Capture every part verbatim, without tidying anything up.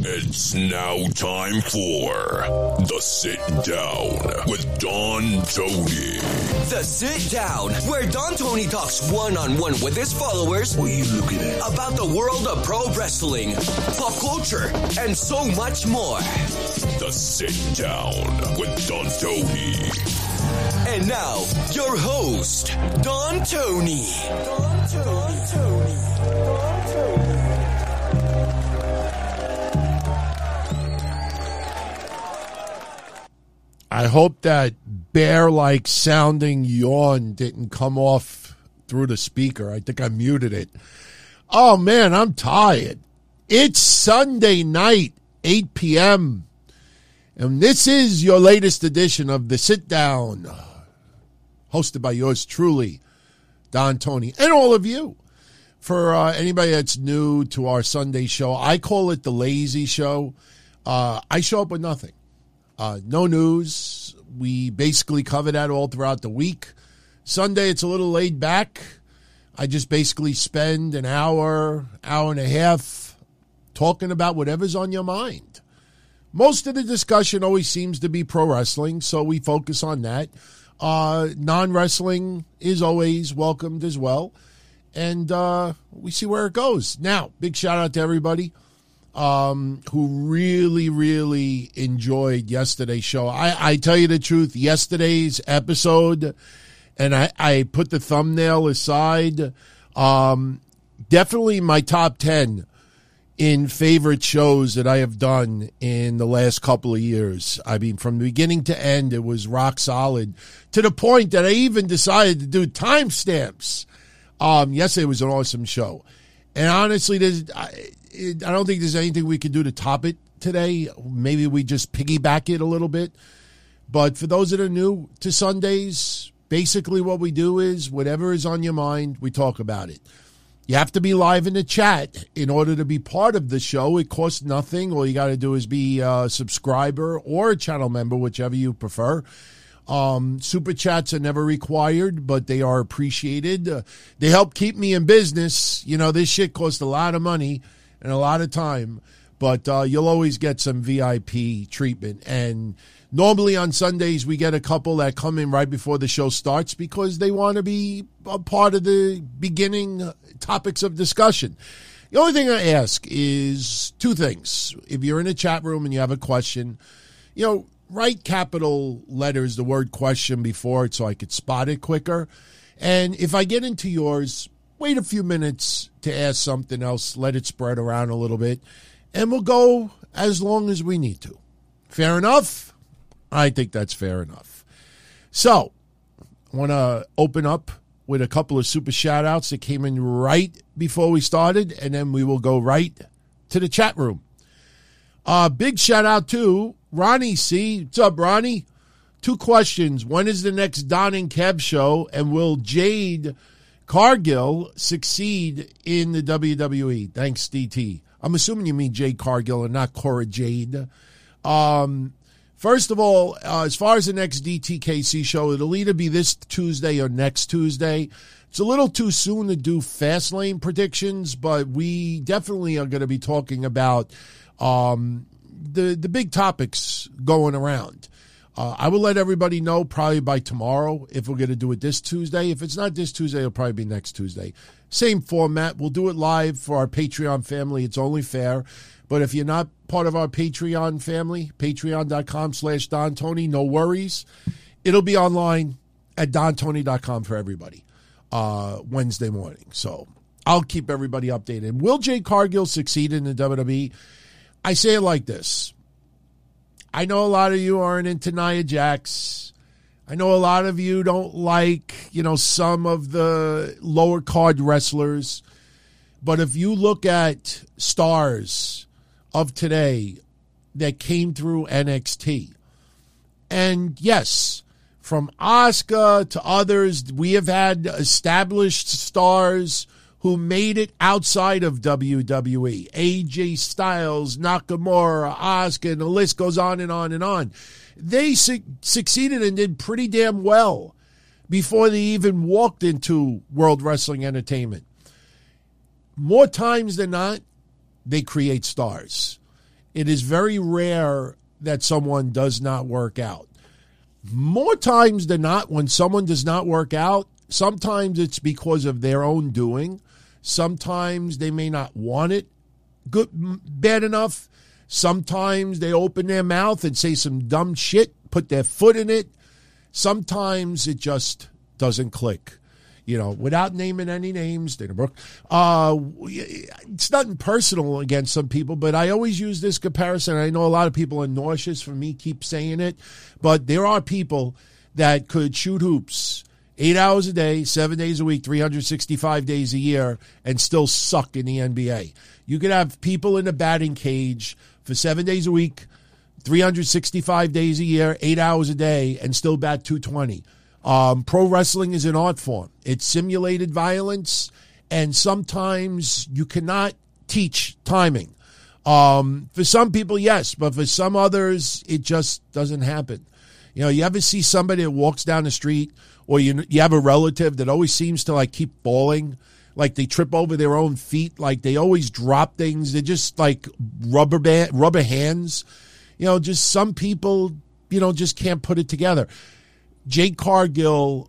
It's now time for The Sit Down with Don Tony. The Sit Down, where Don Tony talks one-on-one with his followers. What are you looking at? About the world of pro wrestling, pop culture, and so much more. The Sit Down with Don Tony. And now, your host, Don Tony. Don Tony. Don Tony. Don Tony. I hope that bear-like sounding yawn didn't come off through the speaker. I think I muted it. Oh, man, I'm tired. It's Sunday night, eight p.m., and this is your latest edition of The Sit Down, hosted by yours truly, Don Tony, and all of you. For uh, anybody that's new to our Sunday show, I call it the lazy show. Uh, I show up with nothing. Uh, no news. We basically cover that all throughout the week. Sunday, it's a little laid back. I just basically spend an hour, hour and a half talking about whatever's on your mind. Most of the discussion always seems to be pro wrestling, so we focus on that. Uh, non-wrestling is always welcomed as well. And uh, we see where it goes. Now, big shout out to everybody Um, who really, really enjoyed yesterday's show. I, I tell you the truth, yesterday's episode, and I, I put the thumbnail aside, um, definitely my top ten in favorite shows that I have done in the last couple of years. I mean, from the beginning to end, it was rock solid, to the point that I even decided to do timestamps. Um, yesterday was an awesome show. And honestly, there's... I, I don't think there's anything we can do to top it today. Maybe we just piggyback it a little bit. But for those that are new to Sundays, basically what we do is whatever is on your mind, we talk about it. You have to be live in the chat in order to be part of the show. It costs nothing. All you got to do is be a subscriber or a channel member, whichever you prefer. Um, super chats are never required, but they are appreciated. Uh, they help keep me in business. You know, this shit costs a lot of money and a lot of time, but uh, you'll always get some V I P treatment. And normally on Sundays, we get a couple that come in right before the show starts because they want to be a part of the beginning topics of discussion. The only thing I ask is two things. If you're in a chat room and you have a question, you know, write capital letters, the word question before it so I could spot it quicker. And if I get into yours, wait a few minutes to ask something else, let it spread around a little bit, and we'll go as long as we need to. Fair enough? I think that's fair enough. So, I want to open up with a couple of super shout-outs that came in right before we started, and then we will go right to the chat room. Uh, big shout-out to Ronnie C. What's up, Ronnie? Two questions. When is the next Don and Kev show, and will Jade Cargill succeed in the W W E? Thanks, D T. I'm assuming you mean Jade Cargill and not Cora Jade. Um, first of all, uh, as far as the next D T K C show, it'll either be this Tuesday or next Tuesday. It's a little too soon to do Fastlane predictions, but we definitely are going to be talking about um, the, the big topics going around. Uh, I will let everybody know probably by tomorrow if we're going to do it this Tuesday. If it's not this Tuesday, it'll probably be next Tuesday. Same format. We'll do it live for our Patreon family. It's only fair. But if you're not part of our Patreon family, patreon.com slash Don Tony, no worries. It'll be online at don tony dot com for everybody uh, Wednesday morning. So I'll keep everybody updated. Will Jade Cargill succeed in the W W E? I say it like this. I know a lot of you aren't into Nia Jax. I know a lot of you don't like, you know, some of the lower card wrestlers. But if you look at stars of today that came through N X T, and yes, from Asuka to others, we have had established stars who made it outside of W W E. A J Styles, Nakamura, Asuka, and the list goes on and on and on. They su- succeeded and did pretty damn well before they even walked into World Wrestling Entertainment. More times than not, they create stars. it is very rare that someone does not work out. More times than not, when someone does not work out, sometimes it's because of their own doing. Sometimes they may not want it good, bad enough. Sometimes they open their mouth and say some dumb shit, put their foot in it. Sometimes it just doesn't click. You know, without naming any names, Dana Brooke, uh, it's nothing personal against some people, but I always use this comparison. I know a lot of people are nauseous for me keep saying it, but there are people that could shoot hoops eight hours a day, seven days a week, three hundred sixty-five days a year, and still suck in the N B A. You could have people in the batting cage for seven days a week, three hundred sixty-five days a year, eight hours a day, and still bat two twenty. Um, pro wrestling is an art form. It's simulated violence, and sometimes you cannot teach timing. Um, for some people, yes, but for some others, it just doesn't happen. You know, you ever see somebody that walks down the street, or you you have a relative that always seems to like keep falling, like they trip over their own feet, like they always drop things. They're just like rubber band, rubber hands. You know, just some people, you know, just can't put it together. Jade Cargill,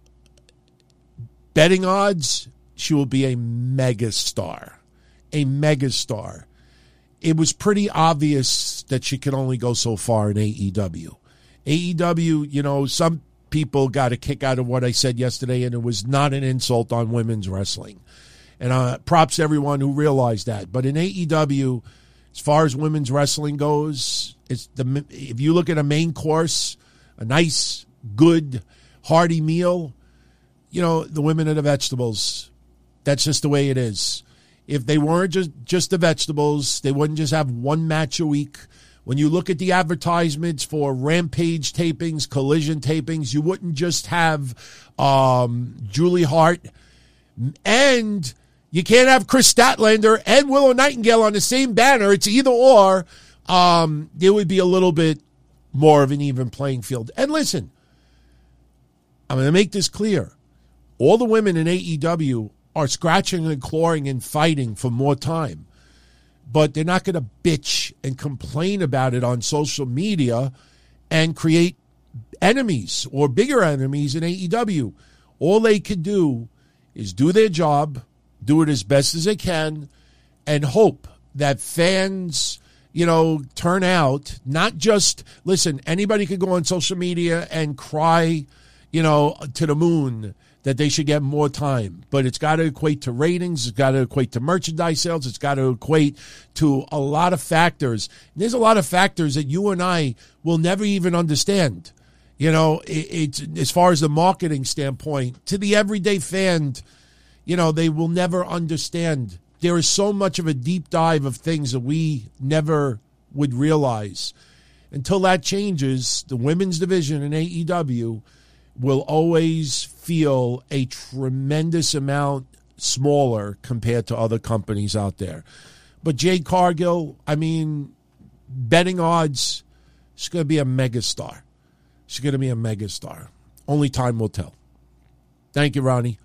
betting odds, she will be a megastar. A megastar. It was pretty obvious that she could only go so far in A E W. A E W, you know, some people got a kick out of what I said yesterday, and it was not an insult on women's wrestling. And uh, props to everyone who realized that. But in A E W, as far as women's wrestling goes, it's the if you look at a main course, a nice, good, hearty meal, you know, the women are the vegetables. That's just the way it is. If they weren't just, just the vegetables, they wouldn't just have one match a week. When you look at the advertisements for Rampage tapings, Collision tapings, you wouldn't just have um, Julie Hart, and you can't have Chris Statlander and Willow Nightingale on the same banner. It's either or. Um, there would be a little bit more of an even playing field. And listen, I'm going to make this clear. All the women in A E W are scratching and clawing and fighting for more time. But they're not going to bitch and complain about it on social media and create enemies or bigger enemies in A E W. All they can do is do their job, do it as best as they can, and hope that fans, you know, turn out. Not just, listen, anybody could go on social media and cry, you know, to the moon that they should get more time. But it's got to equate to ratings. It's got to equate to merchandise sales. It's got to equate to a lot of factors. And there's a lot of factors that you and I will never even understand. You know, it, it's as far as the marketing standpoint, to the everyday fan, you know, they will never understand. There is so much of a deep dive of things that we never would realize. Until that changes, the women's division in A E W will always feel a tremendous amount smaller compared to other companies out there. But Jade Cargill, I mean, betting odds, she's going to be a megastar. She's going to be a megastar. Only time will tell. Thank you, Ronnie.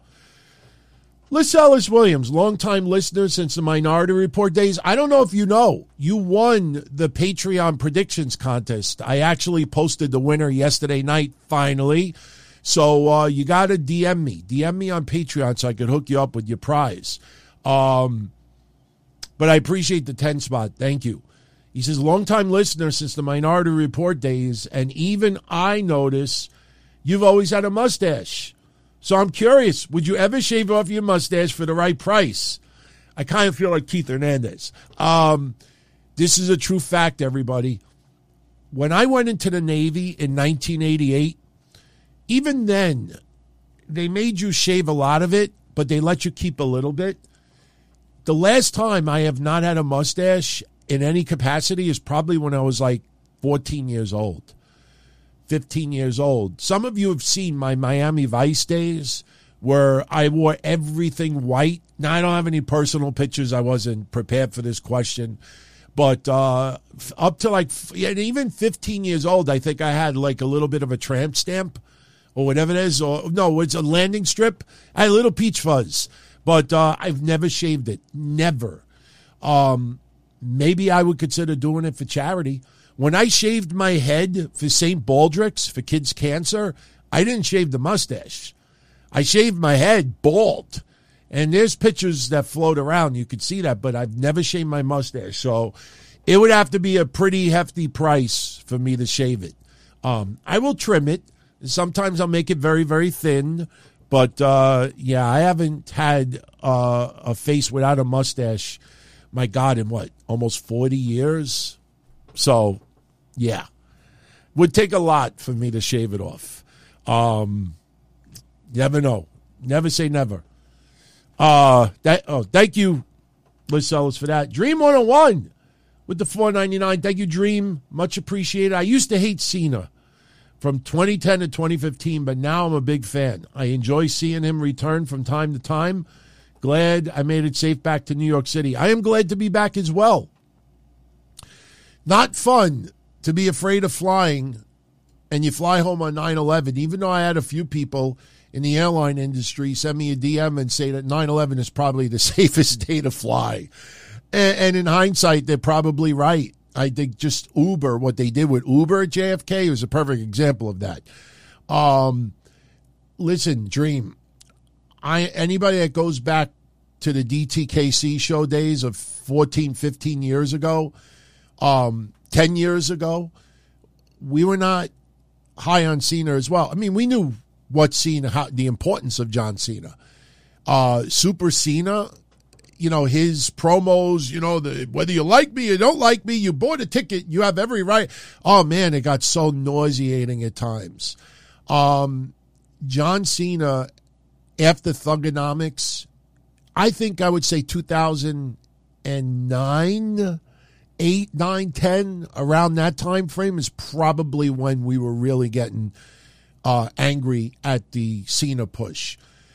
Liz Ellis Williams, longtime listener since the Minority Report days. I don't know if you know, you won the Patreon predictions contest. I actually posted the winner yesterday night, finally. So uh, you got to D M me. D M me on Patreon so I could hook you up with your prize. Um, but I appreciate the ten spot. Thank you. He says, longtime listener since the Minority Report days, and even I notice you've always had a mustache. So I'm curious, would you ever shave off your mustache for the right price? I kind of feel like Keith Hernandez. Um, this is a true fact, everybody. When I went into the Navy in nineteen eighty-eight, even then, they made you shave a lot of it, but they let you keep a little bit. The last time I have not had a mustache in any capacity is probably when I was like fourteen years old, fifteen years old. Some of you have seen my Miami Vice days where I wore everything white. Now, I don't have any personal pictures. I wasn't prepared for this question. But uh, up to like, even fifteen years old, I think I had like a little bit of a tramp stamp or whatever it is. Or no, it's a landing strip. I had a little peach fuzz. But uh, I've never shaved it. Never. Um, maybe I would consider doing it for charity. When I shaved my head for Saint Baldrick's for kids' cancer, I didn't shave the mustache. I shaved my head bald. And there's pictures that float around. You could see that, but I've never shaved my mustache. So it would have to be a pretty hefty price for me to shave it. Um, I will trim it. Sometimes I'll make it very, very thin. But, uh, yeah, I haven't had uh, a face without a mustache, my God, in what, almost forty years? So, yeah. Would take a lot for me to shave it off. Um, never know. Never say never. Uh, that, oh, thank you, Liz Sellers, for that. Dream one oh one with the four ninety-nine. Thank you, Dream. Much appreciated. I used to hate Cena from twenty ten to twenty fifteen, but now I'm a big fan. I enjoy seeing him return from time to time. Glad I made it safe back to New York City. I am glad to be back as well. Not fun to be afraid of flying and you fly home on nine eleven, even though I had a few people in the airline industry send me a D M and say that nine eleven is probably the safest day to fly. And, and in hindsight, they're probably right. I think just Uber, what they did with Uber at J F K was a perfect example of that. Um, listen, Dream, I anybody that goes back to the D T K C show days of fourteen, fifteen years ago, um, ten years ago, we were not high on Cena as well. I mean, we knew what Cena, how, the importance of John Cena. Uh, Super Cena, you know, his promos, you know, the whether you like me or don't like me, you bought a ticket, you have every right. Oh, man, it got so nauseating at times. Um, John Cena, after Thuganomics, I think I would say two thousand nine, eight, nine, ten, around that time frame is probably when we were really getting uh, angry at the Cena push.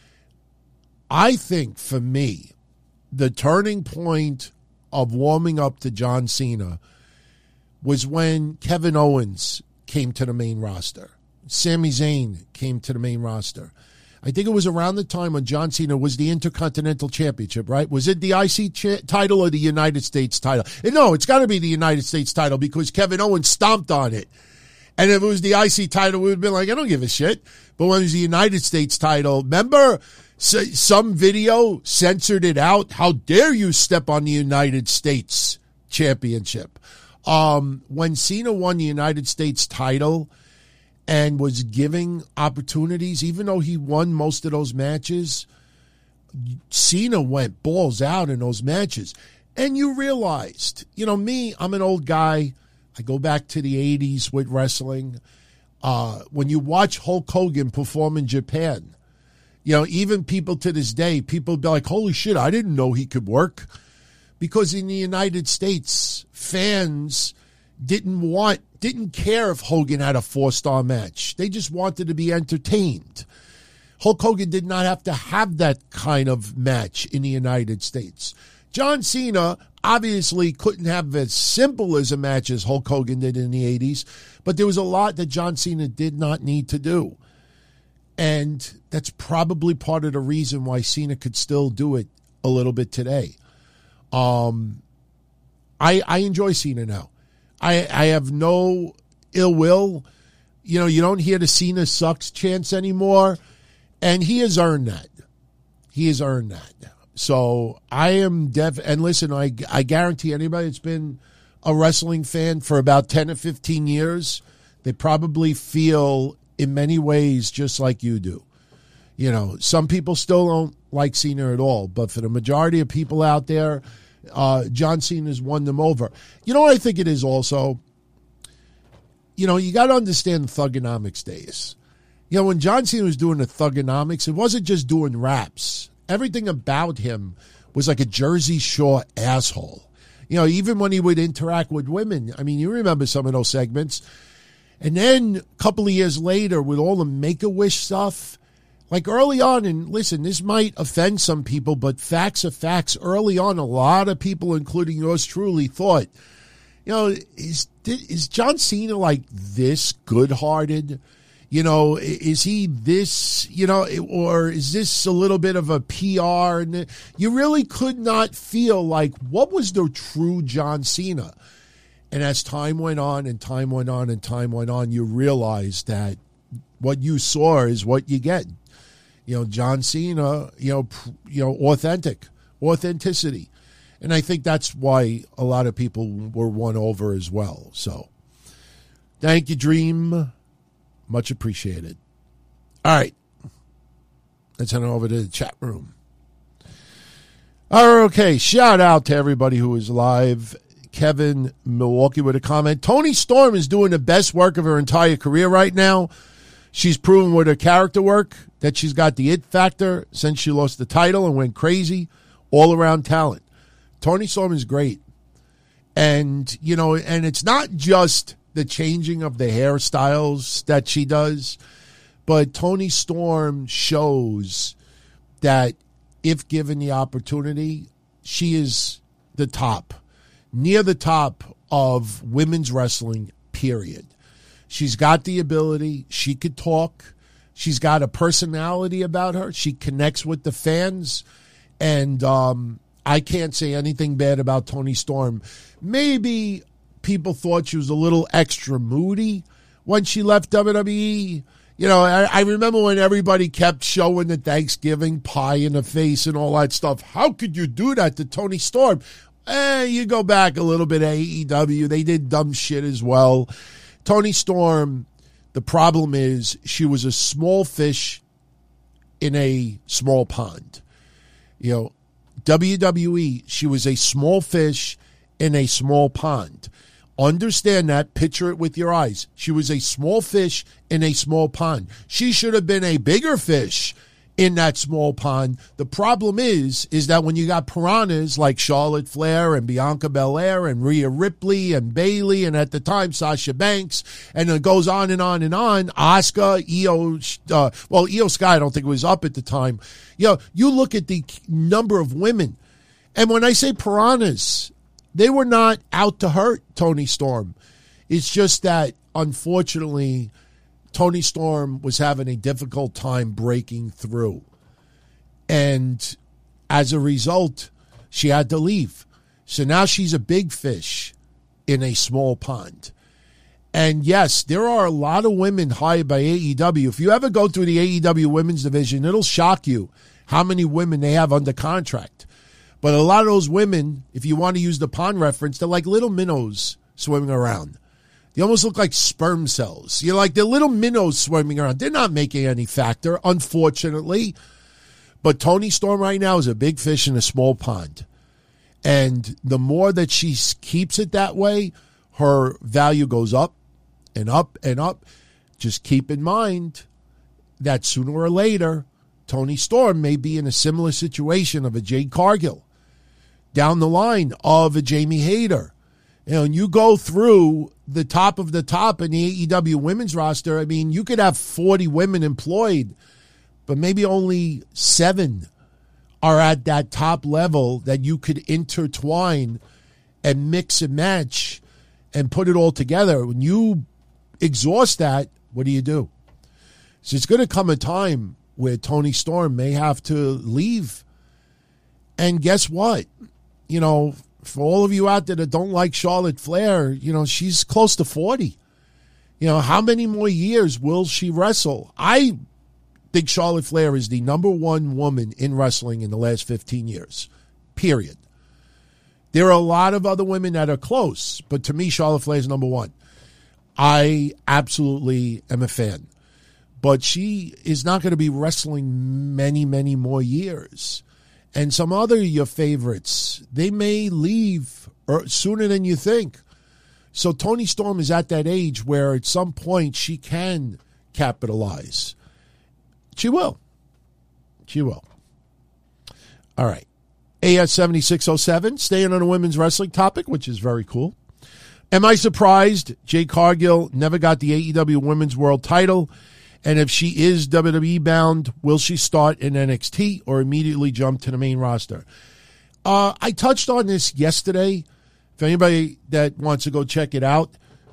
I think for me, the turning point of warming up to John Cena was when Kevin Owens came to the main roster. Sami Zayn came to the main roster. I think it was around the time when John Cena was the Intercontinental Championship, right? Was it the I C cha- title or the United States title? And no, it's got to be the United States title because Kevin Owens stomped on it. And if it was the I C title, we would have been like, I don't give a shit. But when it was the United States title, remember some video censored it out? How dare you step on the United States Championship? Um, when Cena won the United States title and was giving opportunities, even though he won most of those matches, Cena went balls out in those matches. And you realized, you know, me, I'm an old guy. I go back to the eighties with wrestling. Uh, when you watch Hulk Hogan perform in Japan, you know, even people to this day, people be like, holy shit, I didn't know he could work. Because in the United States, fans didn't want, didn't care if Hogan had a four-star match. They just wanted to be entertained. Hulk Hogan did not have to have that kind of match in the United States. John Cena obviously couldn't have as simple as a match as Hulk Hogan did in the eighties, but there was a lot that John Cena did not need to do. And that's probably part of the reason why Cena could still do it a little bit today. Um, I I enjoy Cena now. I I have no ill will. You know, you don't hear the Cena sucks chants anymore, and he has earned that. He has earned that. So I am def. And listen, I I guarantee anybody that's been a wrestling fan for about ten or fifteen years, they probably feel in many ways just like you do. You know, some people still don't like Cena at all, but for the majority of people out there, uh, John Cena's won them over. You know what I think it is also? You know, you got to understand Thuganomics days. You know, when John Cena was doing the Thuganomics, it wasn't just doing raps. Everything about him was like a Jersey Shore asshole. You know, even when he would interact with women. I mean, you remember some of those segments. And then a couple of years later, with all the Make-A-Wish stuff, like early on, and listen, this might offend some people, but facts are facts. Early on, a lot of people, including yours truly, thought, you know, is is John Cena like this good-hearted? You know, is he this, you know, or is this a little bit of a P R? And you really could not feel like what was the true John Cena. And as time went on and time went on and time went on, you realized that what you saw is what you get. You know, John Cena, you know, you know, authentic, authenticity. And I think that's why a lot of people were won over as well. So thank you, Dream. Much appreciated. All right. Let's head over to the chat room. All right, okay. Shout out to everybody who is live. Kevin, Milwaukee, with a comment. Toni Storm is doing the best work of her entire career right now. She's proven with her character work that she's got the it factor since she lost the title and went crazy. All-around talent. Toni Storm is great. And, you know, and it's not just the changing of the hairstyles that she does, but Toni Storm shows that if given the opportunity, she is the top, near the top of women's wrestling, period. She's got the ability. She could talk. She's got a personality about her. She connects with the fans. And um, I can't say anything bad about Toni Storm. Maybe people thought she was a little extra moody when she left W W E. You know, I, I remember when everybody kept showing the Thanksgiving pie in the face and all that stuff. How could you do that to Toni Storm? Eh, you go back a little bit, A E W. They did dumb shit as well. Toni Storm, the problem is she was a small fish in a small pond. You know, W W E, she was a small fish in a small pond. Understand that. Picture it with your eyes. She was a small fish in a small pond. She should have been a bigger fish in that small pond. The problem is, is that when you got piranhas like Charlotte Flair and Bianca Belair and Rhea Ripley and Bayley and at the time Sasha Banks, and it goes on and on and on, Asuka, Io, uh, well, Io Sky I don't think it was up at the time. You know, you look at the number of women, and when I say piranhas, they were not out to hurt Toni Storm. It's just that, unfortunately, Toni Storm was having a difficult time breaking through. And as a result, she had to leave. So now she's a big fish in a small pond. And yes, there are a lot of women hired by A E W. If you ever go through the A E W women's division, it'll shock you how many women they have under contract. But a lot of those women, if you want to use the pond reference, they're like little minnows swimming around. They almost look like sperm cells. You're like, they're little minnows swimming around. They're not making any factor, unfortunately. But Toni Storm right now is a big fish in a small pond. And the more that she keeps it that way, her value goes up and up and up. Just keep in mind that sooner or later, Toni Storm may be in a similar situation of a Jade Cargill, down the line of a Jamie Hayter. You know, and you go through the top of the top in the A E W women's roster, I mean, you could have forty women employed, but maybe only seven are at that top level that you could intertwine and mix and match and put it all together. When you exhaust that, what do you do? So it's going to come a time where Toni Storm may have to leave. And guess what? You know, for all of you out there that don't like Charlotte Flair, you know, she's close to forty. You know, how many more years will she wrestle? I think Charlotte Flair is the number one woman in wrestling in the last fifteen years, period. There are a lot of other women that are close, but to me, Charlotte Flair is number one. I absolutely am a fan. But she is not going to be wrestling many, many more years. And some other of your favorites, they may leave sooner than you think. So Toni Storm is at that age where at some point she can capitalize. She will. She will. All right. A S seventy-six oh seven, staying on a women's wrestling topic, which is very cool. Am I surprised Jade Cargill never got the A E W Women's World title? And if she is W W E bound, will she start in N X T or immediately jump to the main roster? Uh, I touched on this yesterday. If anybody that wants to go check it out,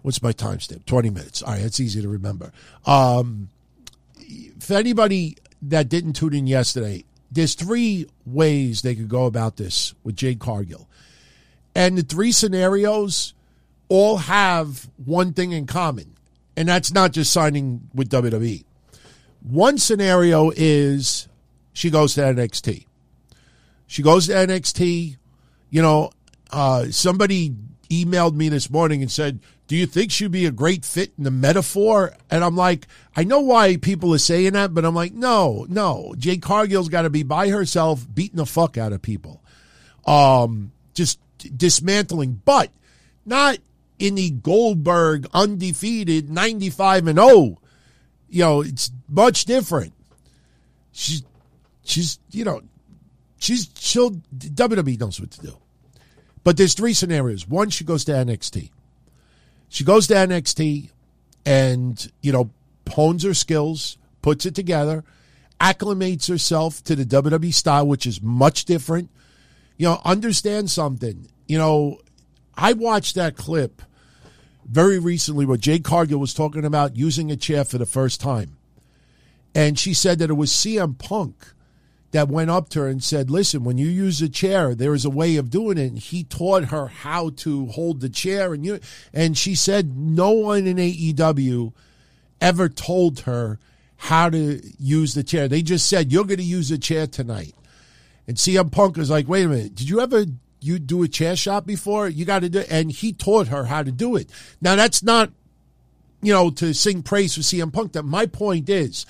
What's my timestamp? twenty minutes. All right, that's easy to remember. Um, for anybody that didn't tune in yesterday, there's three ways they could go about this with Jade Cargill. And the three scenarios all have one thing in common, and that's not just signing with W W E. One scenario is she goes to N X T. She goes to N X T. You know, uh, somebody emailed me this morning and said, do you think she'd be a great fit in the Metaphor? And I'm like, I know why people are saying that, but I'm like, no, no. Jade Cargill's got to be by herself beating the fuck out of people. Um, just dismantling, but not in the Goldberg undefeated ninety-five and oh. You know, it's much different. She's, she's, you know, she's, she'll, W W E knows what to do. But there's three scenarios. One, she goes to N X T. She goes to N X T and, you know, hones her skills, puts it together, acclimates herself to the W W E style, which is much different. You know, understand something. You know, I watched that clip very recently where Jade Cargill was talking about using a chair for the first time. And she said that it was C M Punk that went up to her and said, listen, when you use a chair, there is a way of doing it. And he taught her how to hold the chair. And you, and she said no one in A E W ever told her how to use the chair. They just said, you're going to use a chair tonight. And C M Punk was like, wait a minute, did you ever you do a chair shot before? You got to do it. And he taught her how to do it. Now, that's not, you know, to sing praise for C M Punk. That my point is,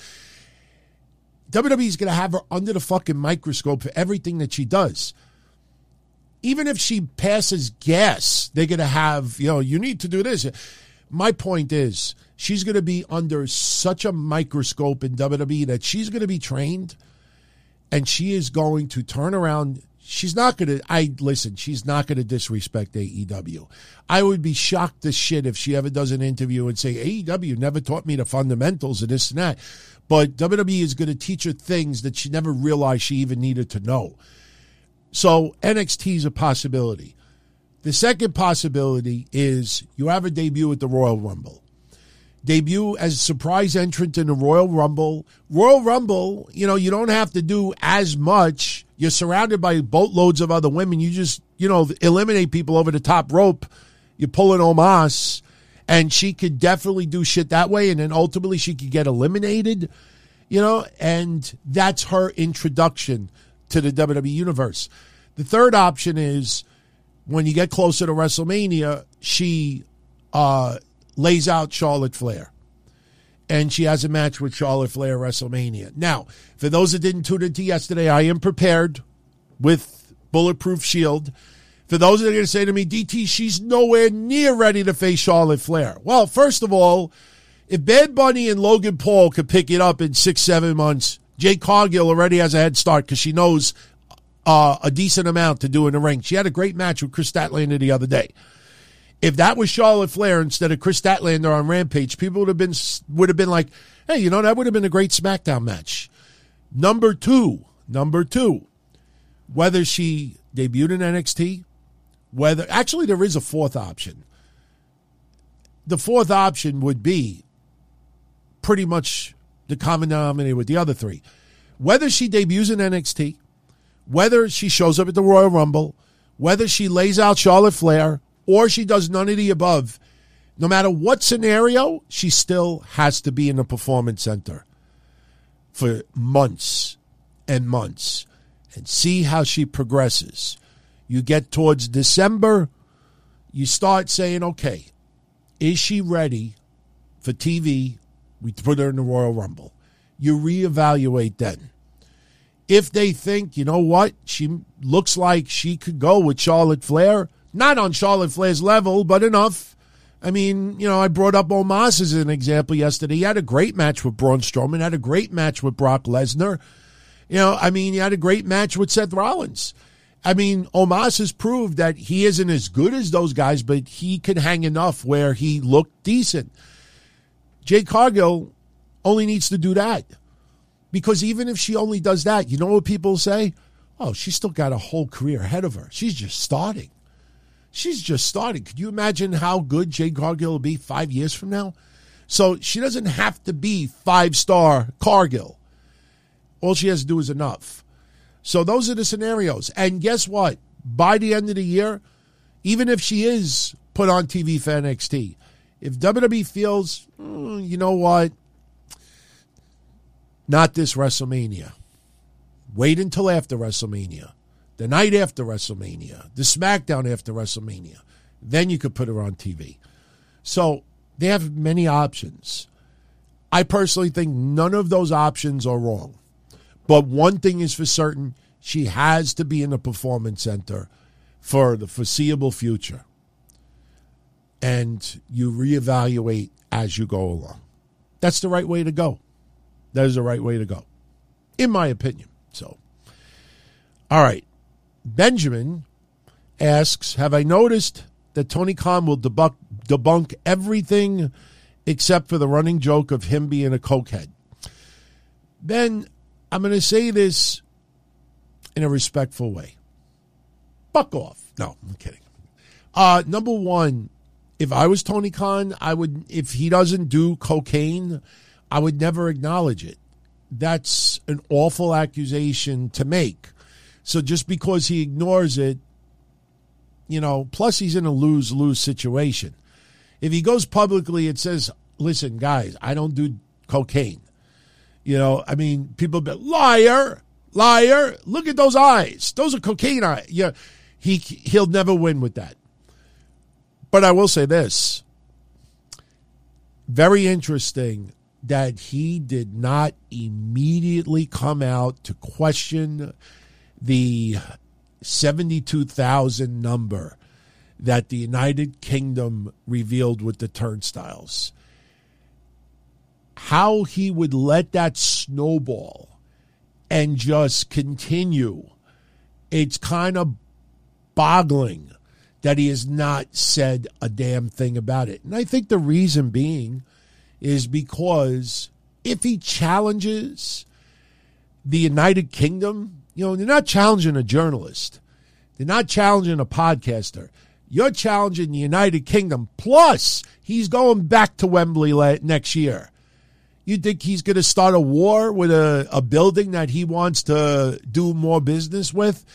W W E is going to have her under the fucking microscope for everything that she does. Even if she passes gas, they're going to have, you know, you need to do this. My point is, she's going to be under such a microscope in W W E that she's going to be trained and she is going to turn around. She's not going to, I listen, she's not going to disrespect A E W. I would be shocked as shit if she ever does an interview and say, A E W never taught me the fundamentals of this and that. But W W E is going to teach her things that she never realized she even needed to know. So N X T is a possibility. The second possibility is you have a debut at the Royal Rumble. Debut as a surprise entrant in the Royal Rumble. Royal Rumble, you know, you don't have to do as much. You're surrounded by boatloads of other women. You just, you know, eliminate people over the top rope. You pull an Omos, and she could definitely do shit that way, and then ultimately she could get eliminated, you know, and that's her introduction to the W W E Universe. The third option is when you get closer to WrestleMania, she uh, lays out Charlotte Flair. And she has a match with Charlotte Flair at WrestleMania. Now, for those that didn't tune into yesterday, I am prepared with Bulletproof Shield. For those that are going to say to me, D T, she's nowhere near ready to face Charlotte Flair. Well, first of all, if Bad Bunny and Logan Paul could pick it up in six, seven months, Jade Cargill already has a head start because she knows uh, a decent amount to do in the ring. She had a great match with Chris Statlander the other day. If that was Charlotte Flair instead of Chris Statlander on Rampage, people would have been would have been like, hey, you know, that would have been a great SmackDown match. Number two, number two, whether she debuted in N X T, whether actually there is a fourth option. The fourth option would be pretty much the common denominator with the other three. Whether she debuts in N X T, whether she shows up at the Royal Rumble, whether she lays out Charlotte Flair, or she does none of the above, no matter what scenario, she still has to be in the Performance Center for months and months and see how she progresses. You get towards December, you start saying, okay, is she ready for T V? We put her in the Royal Rumble. You reevaluate then. If they think, you know what, she looks like she could go with Charlotte Flair, not on Charlotte Flair's level, but enough. I mean, you know, I brought up Omos as an example yesterday. He had a great match with Braun Strowman, had a great match with Brock Lesnar. You know, I mean, he had a great match with Seth Rollins. I mean, Omos has proved that he isn't as good as those guys, but he can hang enough where he looked decent. Jade Cargill only needs to do that. Because even if she only does that, you know what people say? Oh, she's still got a whole career ahead of her. She's just starting. She's just started. Could you imagine how good Jade Cargill will be five years from now? So she doesn't have to be five-star Cargill. All she has to do is enough. So those are the scenarios. And guess what? By the end of the year, even if she is put on T V for N X T, if W W E feels, mm, you know what, not this WrestleMania, wait until after WrestleMania, the night after WrestleMania, the SmackDown after WrestleMania, then you could put her on T V. So they have many options. I personally think none of those options are wrong. But one thing is for certain, she has to be in the Performance Center for the foreseeable future. And you reevaluate as you go along. That's the right way to go. That is the right way to go, in my opinion. So, all right. Benjamin asks, have I noticed that Tony Khan will debunk, debunk everything except for the running joke of him being a cokehead? Ben, I'm going to say this in a respectful way. Fuck off. No, I'm kidding. Uh, number one, if I was Tony Khan, I would, if he doesn't do cocaine, I would never acknowledge it. That's an awful accusation to make. So just because he ignores it, you know, plus he's in a lose-lose situation. If he goes publicly and says, listen, guys, I don't do cocaine. You know, I mean, people be liar, liar. Look at those eyes. Those are cocaine eyes. Yeah, he he'll never win with that. But I will say this. Very interesting that he did not immediately come out to question the seventy-two thousand number that the United Kingdom revealed with the turnstiles. How he would let that snowball and just continue, it's kind of boggling that he has not said a damn thing about it. And I think the reason being is because if he challenges the United Kingdom, you know, they're not challenging a journalist. They're not challenging a podcaster. You're challenging the United Kingdom. Plus, he's going back to Wembley next year. You think he's going to start a war with a, a building that he wants to do more business with?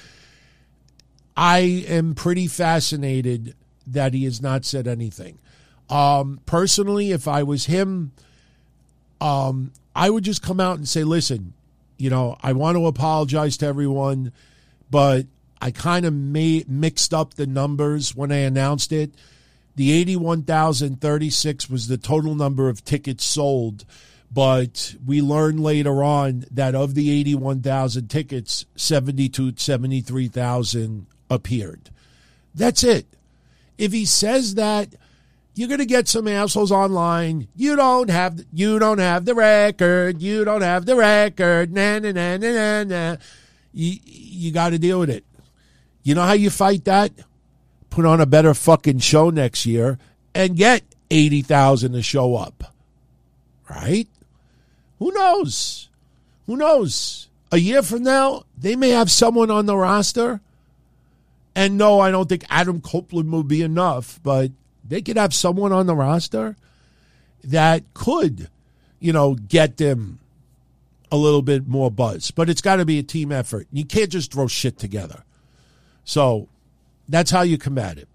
I am pretty fascinated that he has not said anything. Um, personally, if I was him, um, I would just come out and say, listen, you know, I want to apologize to everyone, but I kind of mixed up the numbers when I announced it. The eighty-one thousand thirty-six was the total number of tickets sold. But we learned later on that of the eighty-one thousand tickets, seventy-two, seventy-three thousand appeared. That's it. If he says that, you're going to get some assholes online. You don't have you don't have the record. You don't have the record. Nah, nah, nah, nah, nah, nah. You, you got to deal with it. You know how you fight that? Put on a better fucking show next year and get eighty thousand to show up. Right? Who knows? Who knows? A year from now, they may have someone on the roster. And no, I don't think Adam Copeland will be enough, but they could have someone on the roster that could, you know, get them a little bit more buzz. But it's got to be a team effort. You can't just throw shit together. So that's how you combat it.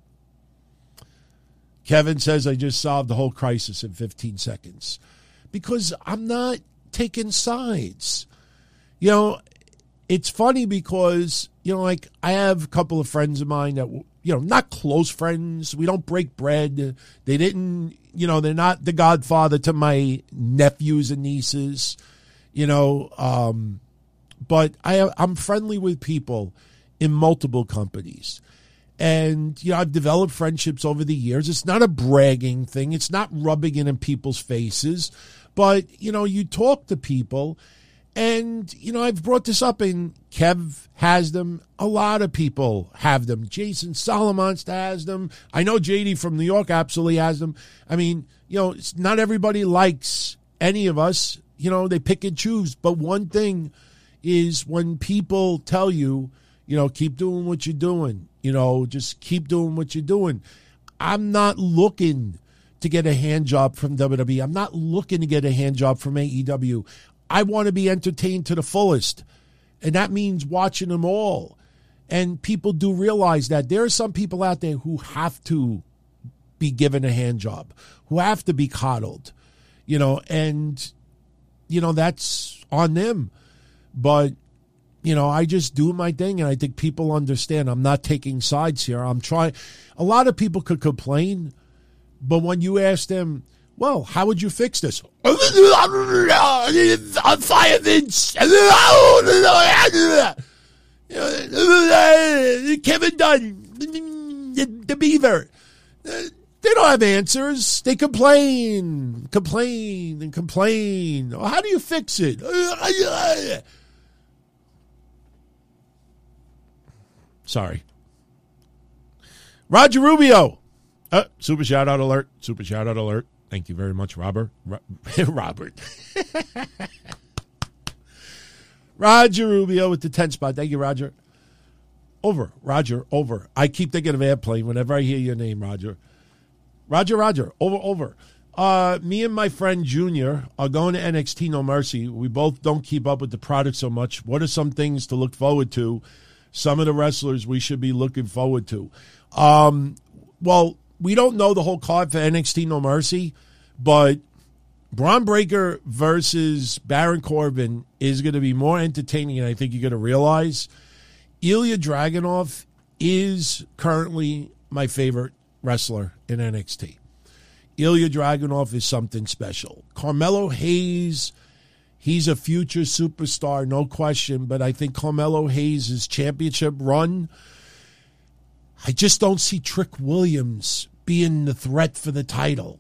Kevin says, I just solved the whole crisis in fifteen seconds. Because I'm not taking sides. You know, it's funny because, you know, like I have a couple of friends of mine that, you know, not close friends. We don't break bread. They didn't, you know, they're not the godfather to my nephews and nieces, you know. Um, but I, I'm friendly with people in multiple companies. And, you know, I've developed friendships over the years. It's not a bragging thing. It's not rubbing it in people's faces. But, you know, you talk to people, and, you know, I've brought this up, and Kev has them. A lot of people have them. Jason Solomons has them. I know J D from New York absolutely has them. I mean, you know, it's not everybody likes any of us. You know, they pick and choose. But one thing is when people tell you, you You know, keep doing what you're doing. You know, just keep doing what you're doing. I'm not looking to get a hand job from W W E. I'm not looking to get a hand job from A E W. I want to be entertained to the fullest. And that means watching them all. And people do realize that there are some people out there who have to be given a hand job, who have to be coddled, you know, and, you know, that's on them. But, you know, I just do my thing, and I think people understand. I'm not taking sides here. I'm trying. A lot of people could complain, but when you ask them, well, how would you fix this? I'm fire Vince. Kevin Dunn, the Beaver. They don't have answers. They complain, complain, and complain. How do you fix it? Sorry. Roger Rubio. Uh, super shout out alert. Super shout out alert. Thank you very much, Robert. Ro- Robert. Roger Rubio with the ten spot. Thank you, Roger. Over. Roger, over. I keep thinking of Airplane whenever I hear your name, Roger. Roger, Roger. Over, over. Uh, me and my friend Junior are going to N X T No Mercy. We both don't keep up with the product so much. What are some things to look forward to? Some of the wrestlers we should be looking forward to. Um, well, we don't know the whole card for N X T No Mercy, but Braun Breaker versus Baron Corbin is going to be more entertaining than I think you're going to realize. Ilya Dragunov is currently my favorite wrestler in N X T. Ilya Dragunov is something special. Carmelo Hayes, he's a future superstar, no question, but I think Carmelo Hayes' championship run, I just don't see Trick Williams being the threat for the title.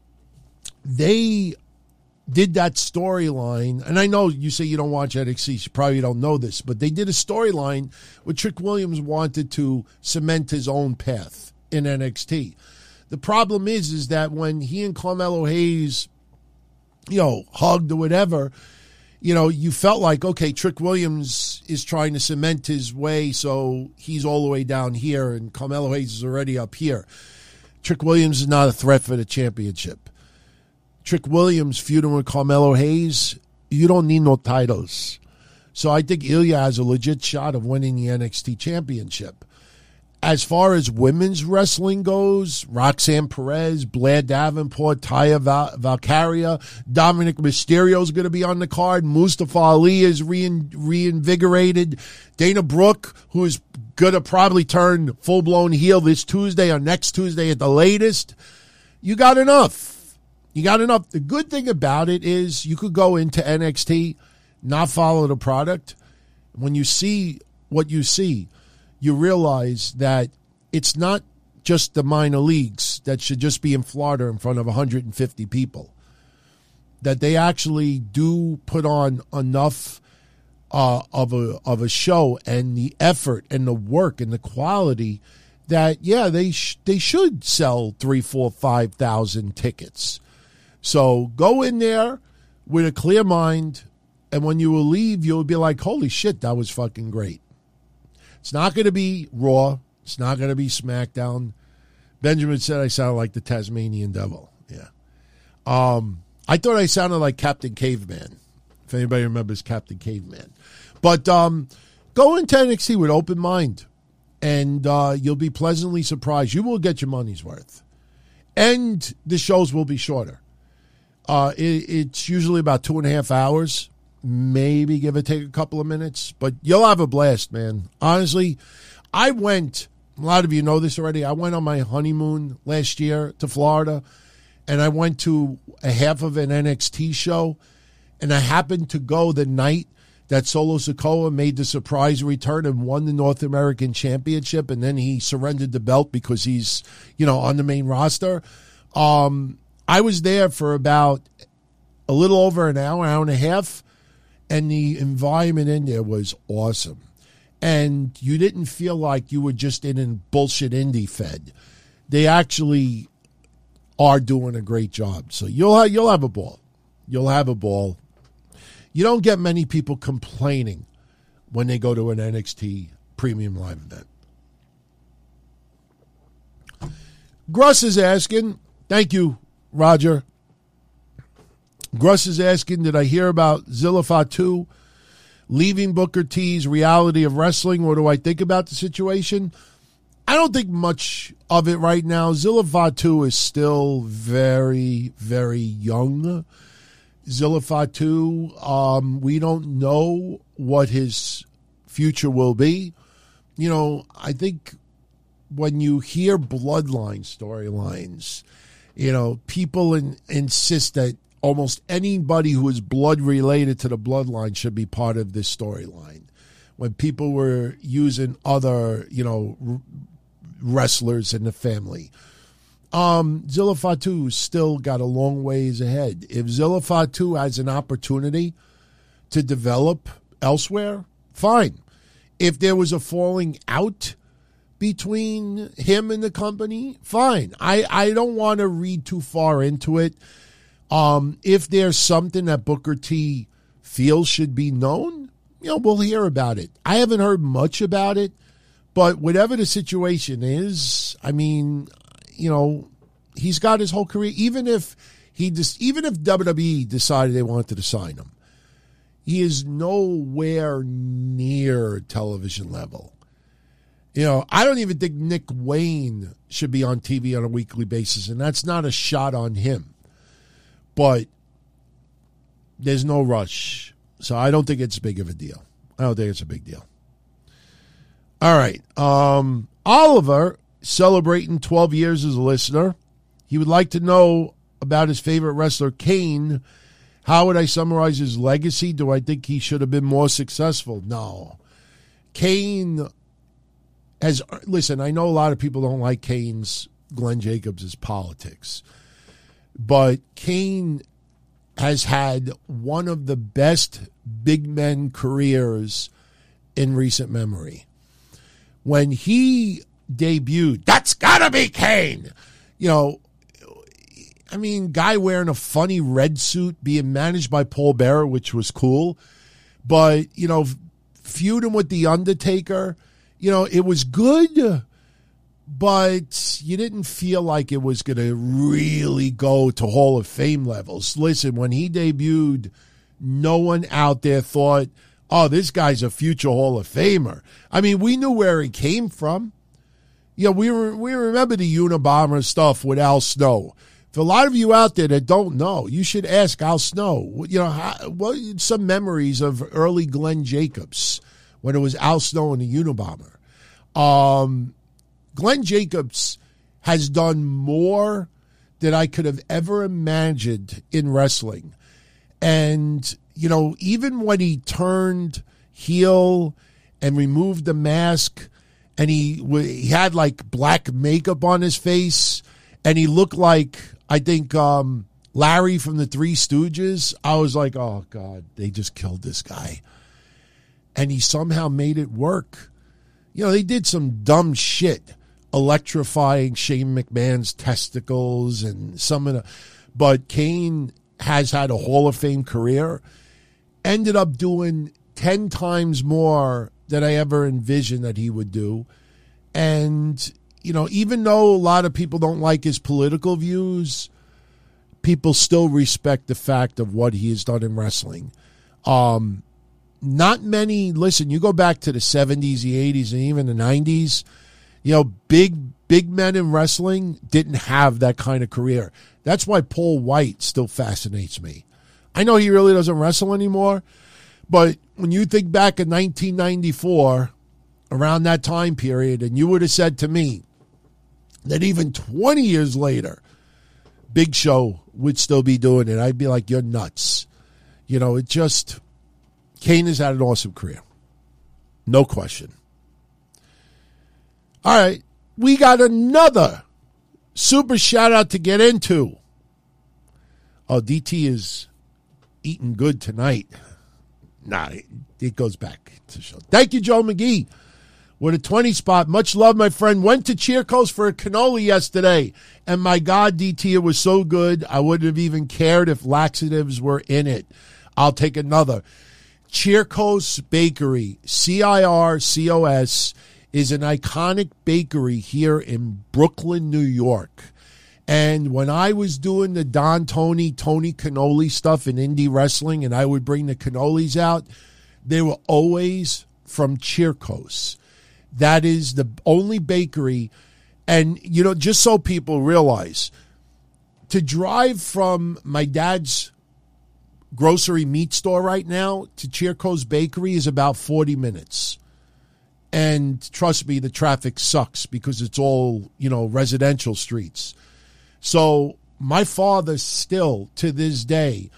They did that storyline, and I know you say you don't watch N X T, you probably don't know this, but they did a storyline where Trick Williams wanted to cement his own path in N X T. The problem is, is that when he and Carmelo Hayes, you know, hugged or whatever, you know, you felt like, okay, Trick Williams is trying to cement his way, so he's all the way down here, and Carmelo Hayes is already up here. Trick Williams is not a threat for the championship. Trick Williams feuding with Carmelo Hayes, you don't need no titles. So I think Ilya has a legit shot of winning the N X T championship. As far as women's wrestling goes, Roxanne Perez, Blair Davenport, Taya Val- Valkyria, Dominic Mysterio is going to be on the card. Mustafa Ali is rein- reinvigorated. Dana Brooke, who is going to probably turn full-blown heel this Tuesday or next Tuesday at the latest. You got enough. You got enough. The good thing about it is you could go into N X T, not follow the product. When you see what you see, you realize that it's not just the minor leagues that should just be in Florida in front of one hundred fifty people. That they actually do put on enough uh, of a of a show, and the effort and the work and the quality that, yeah, they sh- they should sell three, four, five thousand tickets. So go in there with a clear mind, and when you will leave, you'll be like, holy shit, that was fucking great. It's not going to be Raw. It's not going to be SmackDown. Benjamin said I sounded like the Tasmanian Devil. Yeah. Um, I thought I sounded like Captain Caveman, if anybody remembers Captain Caveman. But um, go into N X T with open mind, and uh, you'll be pleasantly surprised. You will get your money's worth. And the shows will be shorter. Uh, it, it's usually about two and a half hours. Maybe give or take a couple of minutes, but you'll have a blast, man. Honestly, I went, a lot of you know this already, I went on my honeymoon last year to Florida, and I went to a half of an N X T show, and I happened to go the night that Solo Sikoa made the surprise return and won the North American Championship, and then he surrendered the belt because he's, you know, on the main roster. Um, I was there for about a little over an hour, hour and a half, and the environment in there was awesome. And you didn't feel like you were just in a bullshit indie fed. They actually are doing a great job. So you'll have, you'll have a ball. You'll have a ball. You don't get many people complaining when they go to an N X T premium live event. Gruss is asking, thank you, Roger. Gruss is asking, did I hear about Zilla Fatu leaving Booker T's Reality of Wrestling? What do I think about the situation? I don't think much of it right now. Zilla Fatu is still very, very young. Zilla Fatu, um, we don't know what his future will be. You know, I think when you hear bloodline storylines, you know, people in, insist that almost anybody who is blood related to the bloodline should be part of this storyline. When people were using other, you know, r- wrestlers in the family. Um, Zilla Fatu still got a long ways ahead. If Zilla Fatu has an opportunity to develop elsewhere, fine. If there was a falling out between him and the company, fine. I, I don't want to read too far into it. Um, if there's something that Booker T feels should be known, you know, we'll hear about it. I haven't heard much about it, but whatever the situation is, I mean, you know, he's got his whole career. Even if he just, even if W W E decided they wanted to sign him, he is nowhere near television level. You know, I don't even think Nick Wayne should be on T V on a weekly basis, and that's not a shot on him. But there's no rush, so I don't think it's big of a deal. I don't think it's a big deal. All right. Um, Oliver, celebrating twelve years as a listener. He would like to know about his favorite wrestler, Kane. How would I summarize his legacy? Do I think he should have been more successful? No. Kane has, listen, I know a lot of people don't like Kane's, Glenn Jacobs' politics. But Kane has had one of the best big men careers in recent memory. When he debuted, that's gotta be Kane. You know, I mean, guy wearing a funny red suit, being managed by Paul Bearer, which was cool. But, you know, feuding with The Undertaker, you know, it was good, but you didn't feel like it was going to really go to Hall of Fame levels. Listen, when he debuted, no one out there thought, oh, this guy's a future Hall of Famer. I mean, we knew where he came from. You know, we were, we remember the Unabomber stuff with Al Snow. For a lot of you out there that don't know, you should ask Al Snow. You know, how, what some memories of early Glenn Jacobs when it was Al Snow and the Unabomber. Um, Glenn Jacobs has done more than I could have ever imagined in wrestling. And, you know, even when he turned heel and removed the mask and he, he had like black makeup on his face and he looked like, I think, um, Larry from the Three Stooges, I was like, oh, God, they just killed this guy. And he somehow made it work. You know, they did some dumb shit, electrifying Shane McMahon's testicles and some of the... But Kane has had a Hall of Fame career, ended up doing ten times more than I ever envisioned that he would do. And, you know, even though a lot of people don't like his political views, people still respect the fact of what he has done in wrestling. Um, not many, listen, you go back to the seventies, the eighties, and even the nineties, you know, big, big men in wrestling didn't have that kind of career. That's why Paul White still fascinates me. I know he really doesn't wrestle anymore, but when you think back in nineteen ninety-four, around that time period, and you would have said to me that even twenty years later, Big Show would still be doing it, I'd be like, you're nuts. You know, it just, Kane has had an awesome career. No question. All right, we got another super shout out to get into. Oh, D T is eating good tonight. Nah, it goes back to the show. Thank you, Joe McGee. With a twenty spot. Much love, my friend. Went to Cheerco's for a cannoli yesterday. And my God, D T, it was so good, I wouldn't have even cared if laxatives were in it. I'll take another. Circos Bakery, C I R C O S, is an iconic bakery here in Brooklyn, New York. And when I was doing the Don Tony, Tony Cannoli stuff in indie wrestling, and I would bring the cannolis out, they were always from Circos. That is the only bakery. And, you know, just so people realize, to drive from my dad's grocery meat store right now to Circos Bakery is about forty minutes. And trust me, the traffic sucks because it's all, you know, residential streets. So my father still, to this day,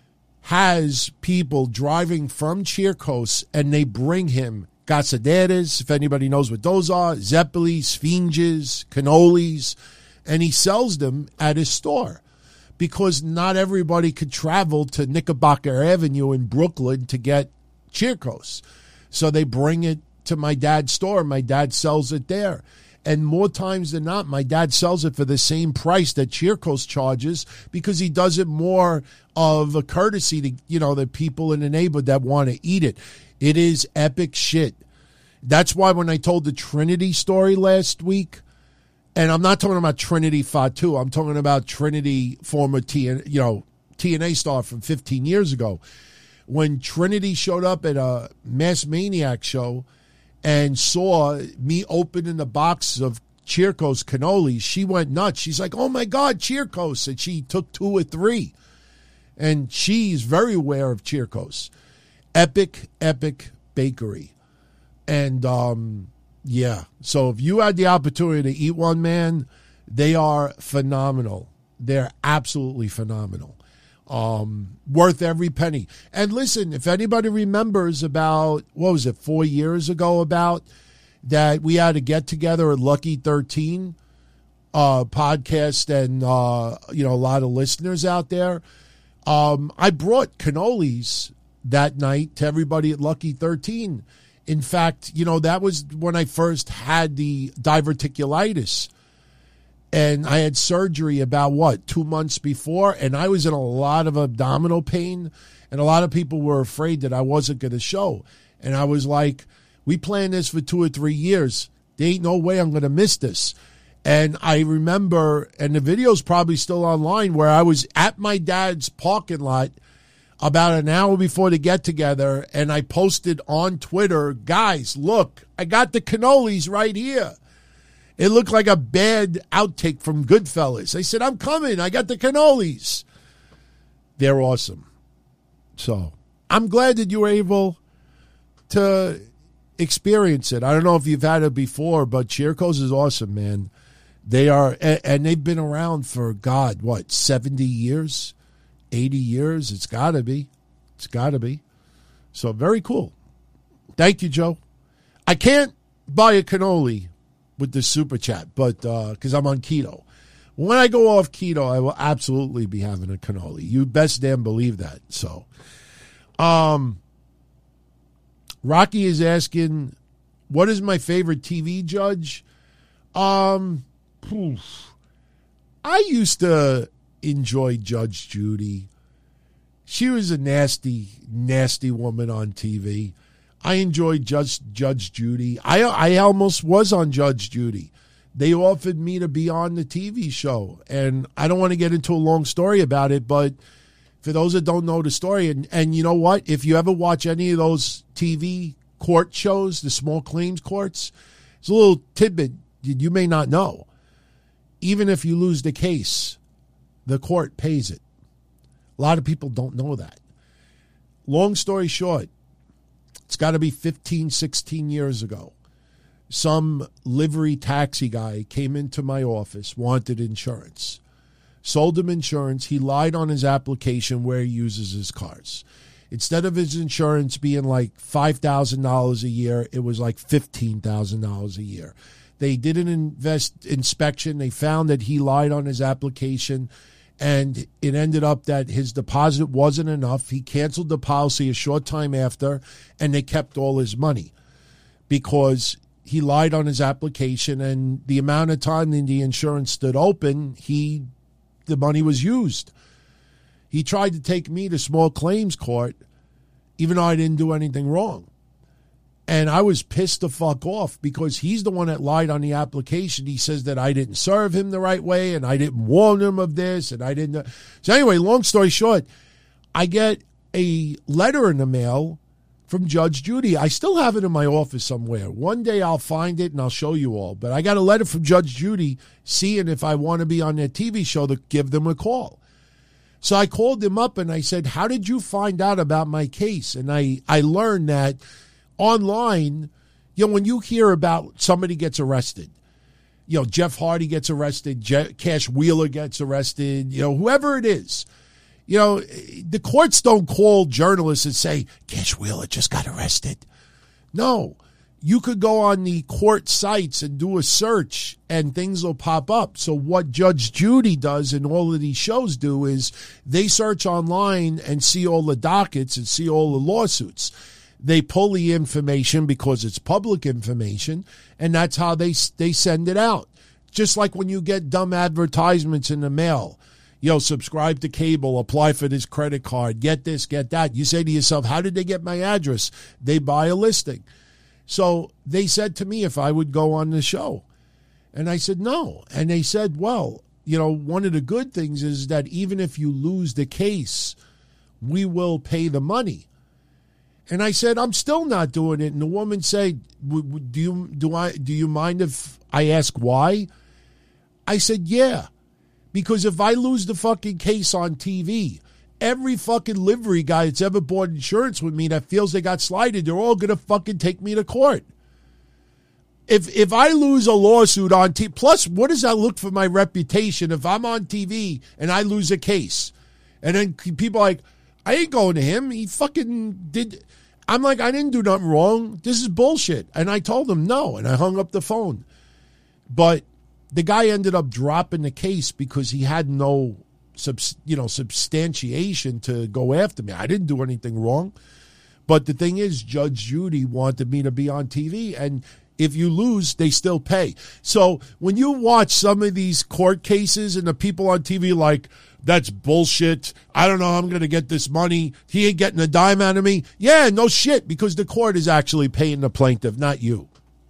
has people driving from Circos and they bring him Gazzaderas, if anybody knows what those are, Zeppeli, Sphinges, cannolis, and he sells them at his store because not everybody could travel to Knickerbocker Avenue in Brooklyn to get Circos. So they bring it to my dad's store. My dad sells it there. And more times than not, my dad sells it for the same price that Circos charges because he does it more of a courtesy to, you know, the people in the neighborhood that want to eat it. It is epic shit. That's why when I told the Trinity story last week, and I'm not talking about Trinity Fatu, I'm talking about Trinity, former T, you know, T N A star from fifteen years ago. When Trinity showed up at a Mass Maniac show and saw me opening the box of Circos cannolis, she went nuts. She's like, oh my God, Circos. And she took two or three. And she's very aware of Circos. Epic, epic bakery. And, um, yeah. So if you had the opportunity to eat one, man, they are phenomenal. They're absolutely phenomenal. Um, worth every penny. And listen, if anybody remembers about, what was it, four years ago about that we had a get-together at Lucky thirteen uh, podcast and, uh, you know, a lot of listeners out there, um, I brought cannolis that night to everybody at Lucky thirteen. In fact, you know, that was when I first had the diverticulitis. And I had surgery about, what, two months before, and I was in a lot of abdominal pain, and a lot of people were afraid that I wasn't going to show. And I was like, we planned this for two or three years. There ain't no way I'm going to miss this. And I remember, and the video's probably still online, where I was at my dad's parking lot about an hour before the get-together, and I posted on Twitter, guys, look, I got the cannolis right here. It looked like a bad outtake from Goodfellas. I said, I'm coming. I got the cannolis. They're awesome. So I'm glad that you were able to experience it. I don't know if you've had it before, but Circos is awesome, man. They are, and they've been around for, God, what, seventy years, eighty years? It's got to be. It's got to be. So very cool. Thank you, Joe. I can't buy a cannoli with the super chat, but because uh, I'm on keto. When I go off keto, I will absolutely be having a cannoli. You best damn believe that. So, um, Rocky is asking, what is my favorite T V judge? Um, poof. I used to enjoy Judge Judy. She was a nasty, nasty woman on T V. I enjoyed Judge Judge Judy. I I almost was on Judge Judy. They offered me to be on the T V show, and I don't want to get into a long story about it, but for those that don't know the story, and, and you know what? If you ever watch any of those T V court shows, the small claims courts, it's a little tidbit you may not know. Even if you lose the case, the court pays it. A lot of people don't know that. Long story short, it's got to be fifteen, sixteen years ago. Some livery taxi guy came into my office, wanted insurance. Sold him insurance. He lied on his application where he uses his cars. Instead of his insurance being like five thousand dollars a year, it was like fifteen thousand dollars a year. They did an invest inspection. They found that he lied on his application. And it ended up that his deposit wasn't enough. He canceled the policy a short time after, and they kept all his money because he lied on his application. And the amount of time that the insurance stood open, he the money was used. He tried to take me to small claims court, even though I didn't do anything wrong. And I was pissed the fuck off because he's the one that lied on the application. He says that I didn't serve him the right way and I didn't warn him of this and I didn't. So anyway, long story short, I get a letter in the mail from Judge Judy. I still have it in my office somewhere. One day I'll find it and I'll show you all. But I got a letter from Judge Judy seeing if I want to be on their T V show to give them a call. So I called them up and I said, how did you find out about my case? And I, I learned that online, you know, when you hear about somebody gets arrested, you know, Jeff Hardy gets arrested, Je- Cash Wheeler gets arrested, you know, whoever it is, you know, the courts don't call journalists and say, Cash Wheeler just got arrested. No, you could go on the court sites and do a search and things will pop up. So what Judge Judy does and all of these shows do is they search online and see all the dockets and see all the lawsuits. They pull the information because it's public information, and that's how they they send it out. Just like when you get dumb advertisements in the mail. You know, subscribe to cable, apply for this credit card, get this, get that. You say to yourself, how did they get my address? They buy a listing. So they said to me if I would go on the show. And I said, no. And they said, well, you know, one of the good things is that even if you lose the case, we will pay the money. And I said, I'm still not doing it. And the woman said, do you, do I, do you mind if I ask why? I said, yeah. Because if I lose the fucking case on T V, every fucking livery guy that's ever bought insurance with me that feels they got slighted, they're all going to fucking take me to court. If if I lose a lawsuit on T V, plus what does that look for my reputation if I'm on T V and I lose a case? And then people are like, I ain't going to him. He fucking did. I'm like, I didn't do nothing wrong. This is bullshit. And I told him no, and I hung up the phone. But the guy ended up dropping the case because he had no, you know, substantiation to go after me. I didn't do anything wrong. But the thing is, Judge Judy wanted me to be on T V, and if you lose, they still pay. So when you watch some of these court cases and the people on T V like, that's bullshit, I don't know how I'm going to get this money, he ain't getting a dime out of me. Yeah, no shit, because the court is actually paying the plaintiff, not you.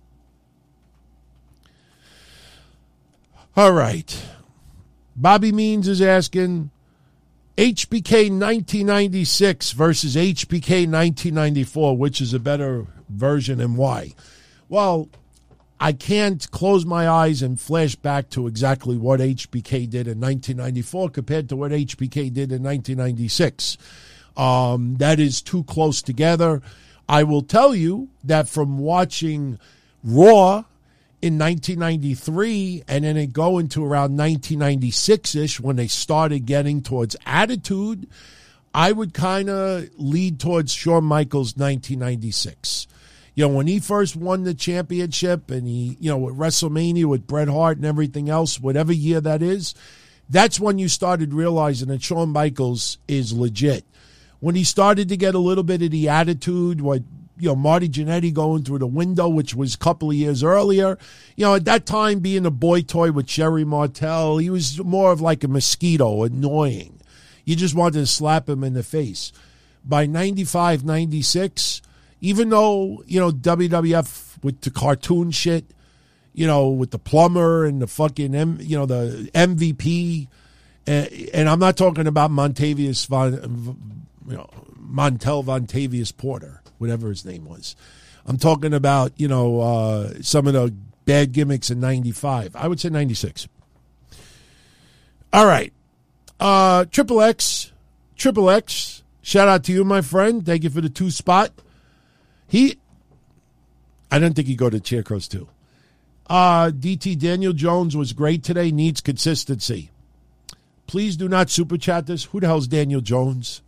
All right. Bobby Means is asking, H B K nineteen ninety-six versus H B K nineteen ninety-four, which is a better version and why? Well, I can't close my eyes and flash back to exactly what H B K did in nineteen ninety-four compared to what H B K did in nineteen ninety-six. Um, that is too close together. I will tell you that from watching Raw in nineteen ninety-three and then it go into around nineteen ninety-six-ish when they started getting towards Attitude, I would kind of lead towards Shawn Michaels nineteen ninety-six. You know, when he first won the championship and he, you know, with WrestleMania with Bret Hart and everything else, whatever year that is, that's when you started realizing that Shawn Michaels is legit. When he started to get a little bit of the attitude, what, you know, Marty Jannetty going through the window, which was a couple of years earlier, you know, at that time being a boy toy with Sherry Martel, he was more of like a mosquito, annoying. You just wanted to slap him in the face. By ninety-five, ninety-six, even though, you know, W W F with the cartoon shit, you know, with the plumber and the fucking, M, you know, the M V P, and, and I'm not talking about Montavious Von, you know, Montel Vontavious Porter, whatever his name was. I'm talking about, you know, uh, some of the bad gimmicks in ninety-five. I would say ninety-six. All right. Uh, Triple X, Triple X, shout out to you, my friend. Thank you for the two spot. He, I didn't think he'd go to Chaircross too. Uh, D T Daniel Jones was great today, needs consistency. Please do not super chat this. Who the hell's Daniel Jones?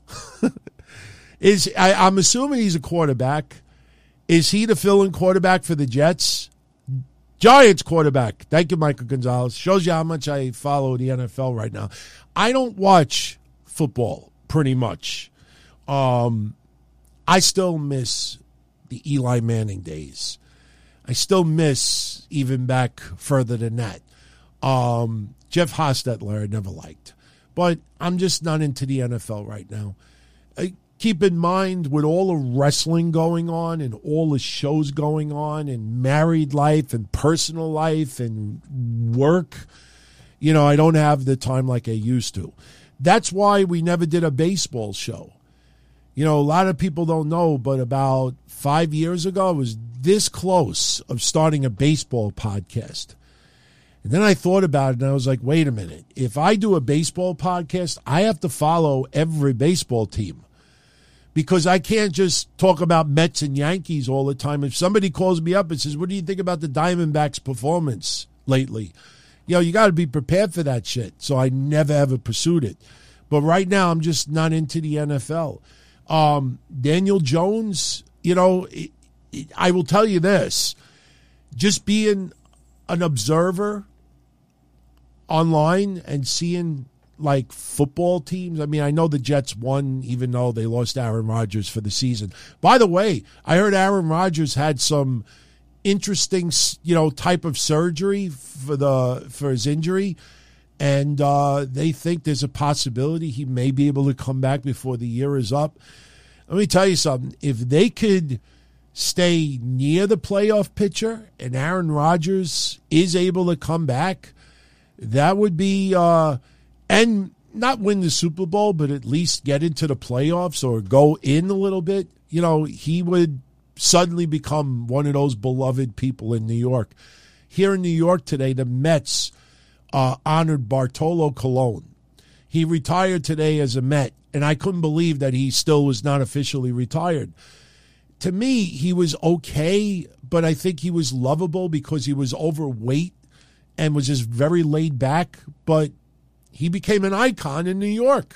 Is I, I'm assuming he's a quarterback. Is he the fill-in quarterback for the Jets? Giants quarterback. Thank you, Michael Gonzalez. Shows you how much I follow the N F L right now. I don't watch football pretty much. Um, I still miss the Eli Manning days. I still miss even back further than that. Um, Jeff Hostetler I never liked. But I'm just not into the N F L right now. Uh, keep in mind with all the wrestling going on and all the shows going on and married life and personal life and work, you know, I don't have the time like I used to. That's why we never did a baseball show. You know, a lot of people don't know, but about five years ago, I was this close of starting a baseball podcast. And then I thought about it, and I was like, wait a minute. If I do a baseball podcast, I have to follow every baseball team. Because I can't just talk about Mets and Yankees all the time. If somebody calls me up and says, what do you think about the Diamondbacks' performance lately? You know, you got to be prepared for that shit. So I never, ever pursued it. But right now, I'm just not into the N F L. Um, Daniel Jones, you know, it, it, I will tell you this. Just being an observer online and seeing, like, football teams. I mean, I know the Jets won even though they lost Aaron Rodgers for the season. By the way, I heard Aaron Rodgers had some interesting, you know, type of surgery for the for his injury. And uh, they think there's a possibility he may be able to come back before the year is up. Let me tell you something. If they could stay near the playoff picture and Aaron Rodgers is able to come back, that would be, uh, and not win the Super Bowl, but at least get into the playoffs or go in a little bit, you know, he would suddenly become one of those beloved people in New York. Here in New York today, the Mets Uh, honored Bartolo Colon. He retired today as a Met, and I couldn't believe that he still was not officially retired. To me, he was okay, but I think he was lovable because he was overweight and was just very laid back, but he became an icon in New York.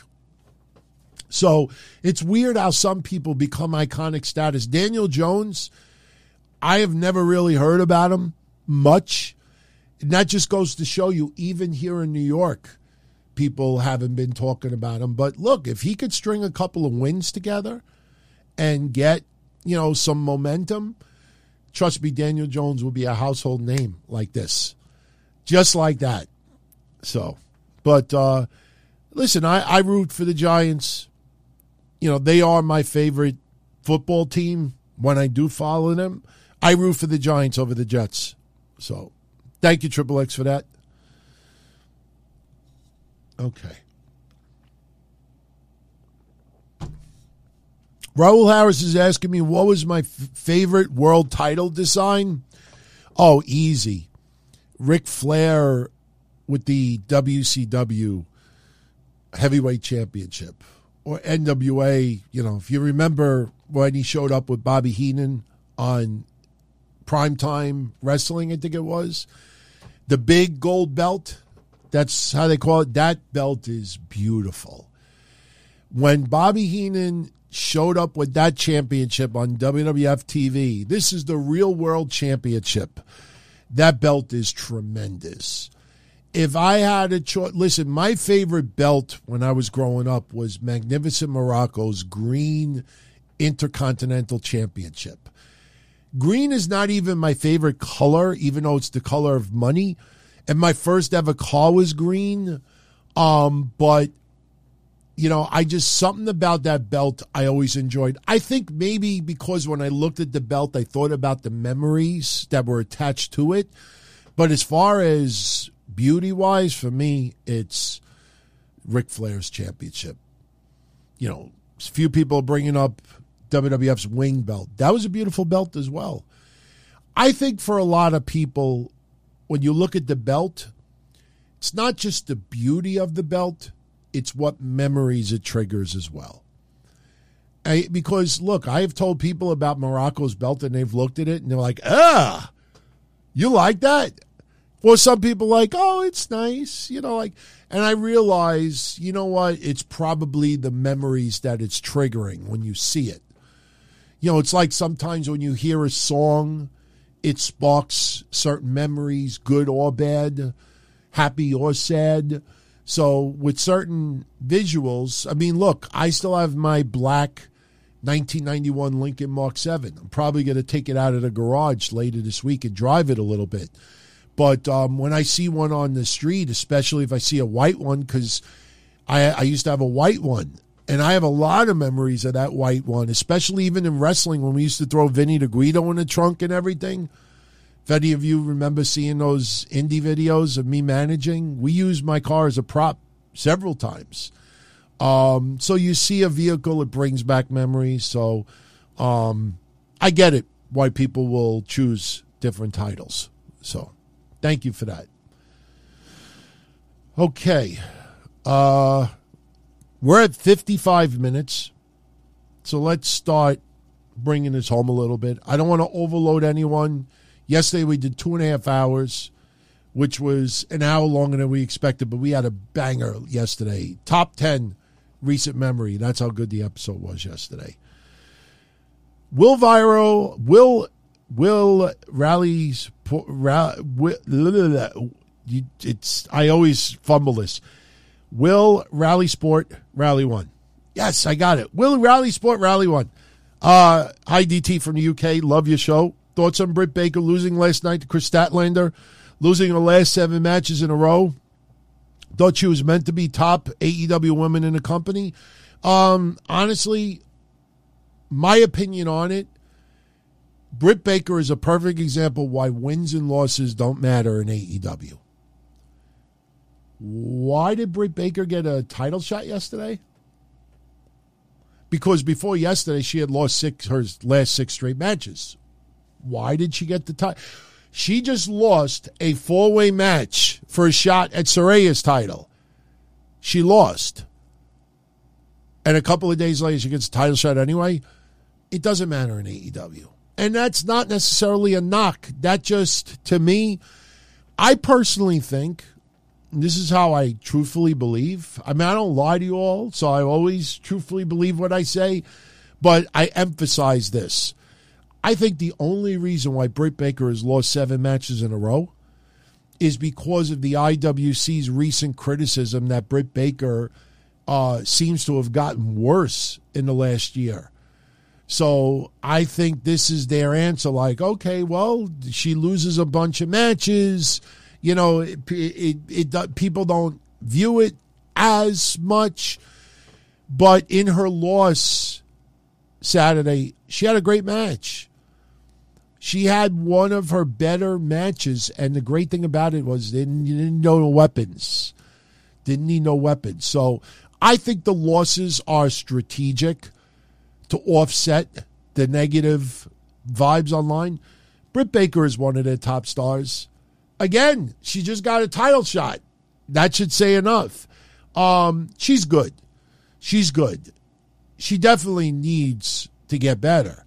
So it's weird how some people become iconic status. Daniel Jones, I have never really heard about him much. And that just goes to show you, even here in New York, people haven't been talking about him. But look, if he could string a couple of wins together and get, you know, some momentum, trust me, Daniel Jones will be a household name like this. Just like that. So, but uh, listen, I, I root for the Giants. You know, they are my favorite football team when I do follow them. I root for the Giants over the Jets. So, thank you, Triple X, for that. Okay. Raul Harris is asking me, what was my f- favorite world title design? Oh, easy. Ric Flair with the W C W Heavyweight Championship. Or N W A, you know, if you remember when he showed up with Bobby Heenan on Primetime Wrestling, I think it was. The big gold belt, that's how they call it. That belt is beautiful. When Bobby Heenan showed up with that championship on W W F T V, this is the real world championship. That belt is tremendous. If I had a choice, listen, my favorite belt when I was growing up was Magnificent Morocco's green Intercontinental Championship. Green is not even my favorite color, even though it's the color of money. And my first ever car was green. Um, but, you know, I just, something about that belt I always enjoyed. I think maybe because when I looked at the belt, I thought about the memories that were attached to it. But as far as beauty-wise, for me, it's Ric Flair's championship. You know, a few people are bringing up W W F's wing belt. That was a beautiful belt as well. I think for a lot of people, when you look at the belt, it's not just the beauty of the belt, it's what memories it triggers as well. I, because, look, I have told people about Morocco's belt and they've looked at it and they're like, ah, you like that? Well, some people like, oh, it's nice, you know, like, and I realize, you know what, it's probably the memories that it's triggering when you see it. You know, it's like sometimes when you hear a song, it sparks certain memories, good or bad, happy or sad. So with certain visuals, I mean, look, I still have my black nineteen ninety-one Lincoln Mark seven. I'm probably going to take it out of the garage later this week and drive it a little bit. But um, when I see one on the street, especially if I see a white one, because I, I used to have a white one, And I have a lot of memories of that white one, especially even in wrestling when we used to throw Vinny DeGuido in the trunk and everything. If any of you remember seeing those indie videos of me managing, we used my car as a prop several times. Um, so you see a vehicle, it brings back memories. So um, I get it, why people will choose different titles. So thank you for that. Okay. Uh, we're at fifty-five minutes. So let's start bringing this home a little bit. I don't want to overload anyone. Yesterday we did two and a half hours, which was an hour longer than we expected, but we had a banger yesterday. Top ten recent memory. That's how good the episode was yesterday. Will Viro, Will, Will Rally's, it's, I always fumble this. Will Rally Sport Rally One. Yes, I got it. Will Rally Sport Rally One. Uh, hi, D T from the U K. Love your show. Thoughts on Britt Baker losing last night to Chris Statlander, losing her last seven matches in a row. Thought she was meant to be top A E W women in the company. Um, honestly, my opinion on it, Britt Baker is a perfect example why wins and losses don't matter in A E W. Why did Britt Baker get a title shot yesterday? Because before yesterday, she had lost six her last six straight matches. Why did she get the title? She just lost a four-way match for a shot at Saraya's title. She lost. And a couple of days later, she gets a title shot anyway. It doesn't matter in A E W. And that's not necessarily a knock. That just, to me, I personally think, this is how I truthfully believe. I mean, I don't lie to you all, so I always truthfully believe what I say. But I emphasize this. I think the only reason why Britt Baker has lost seven matches in a row is because of the I W C's recent criticism that Britt Baker uh, seems to have gotten worse in the last year. So I think this is their answer. Like, okay, well, she loses a bunch of matches. You know, it, it, it, it people don't view it as much. But in her loss Saturday, she had a great match. She had one of her better matches, and the great thing about it was they didn't, you didn't know no weapons. Didn't need no weapons. So I think the losses are strategic to offset the negative vibes online. Britt Baker is one of their top stars. Again, she just got a title shot. That should say enough. Um, she's good. She's good. She definitely needs to get better.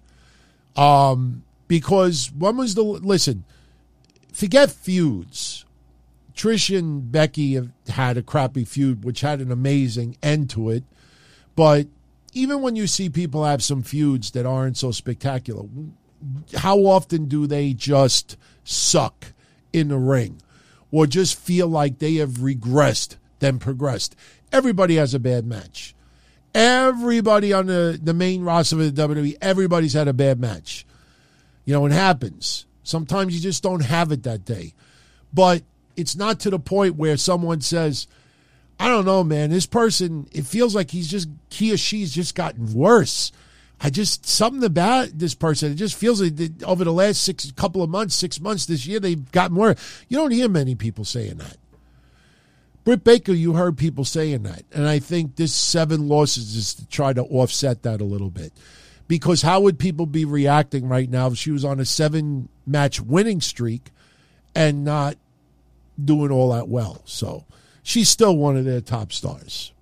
Um, because when was the... Listen, forget feuds. Trish and Becky have had a crappy feud, which had an amazing end to it. But even when you see people have some feuds that aren't so spectacular, how often do they just suck in the ring or just feel like they have regressed then progressed? Everybody has a bad match. Everybody on the, the main roster of the W W E, everybody's had a bad match. You know, it happens. Sometimes you just don't have it that day. But it's not to the point where someone says, I don't know, man, this person, it feels like he's just, he or she's just gotten worse. I just, something about this person, it just feels like that over the last six couple of months, six months this year, they've gotten worse. You don't hear many people saying that. Britt Baker, you heard people saying that. And I think this seven losses is to try to offset that a little bit. Because how would people be reacting right now if she was on a seven-match winning streak and not doing all that well? So she's still one of their top stars.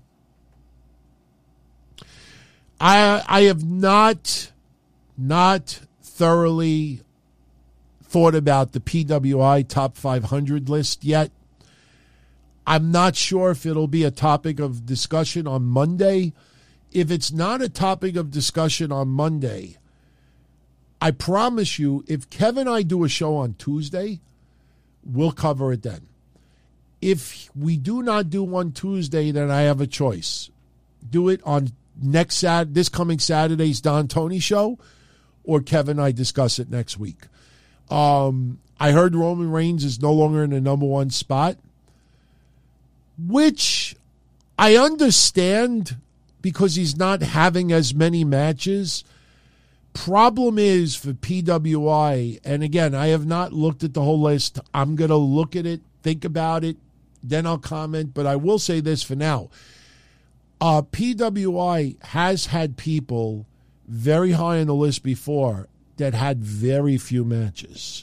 I I have not not thoroughly thought about the P W I top five hundred list yet. I'm not sure if it'll be a topic of discussion on Monday. If it's not a topic of discussion on Monday, I promise you, if Kevin and I do a show on Tuesday, we'll cover it then. If we do not do one Tuesday, then I have a choice. Do it on next Saturday, this coming Saturday's Don Tony show, or Kevin and I discuss it next week. Um, I heard Roman Reigns is no longer in the number one spot, which I understand because he's not having as many matches. Problem is for P W I, and again, I have not looked at the whole list. I'm going to look at it, think about it, then I'll comment. But I will say this for now. Uh, P W I has had people very high on the list before that had very few matches.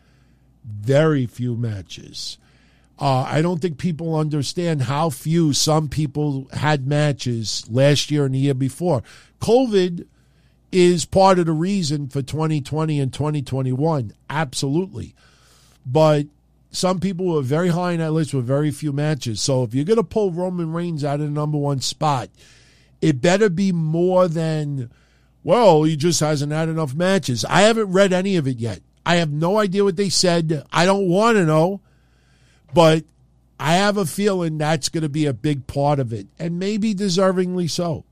Very few matches. Uh, I don't think people understand how few some people had matches last year and the year before. COVID is part of the reason for twenty twenty and twenty twenty-one. Absolutely. But some people were very high on that list with very few matches. So if you're going to pull Roman Reigns out of the number one spot, it better be more than, well, he just hasn't had enough matches. I haven't read any of it yet. I have no idea what they said. I don't want to know. But I have a feeling that's going to be a big part of it. And maybe deservingly so.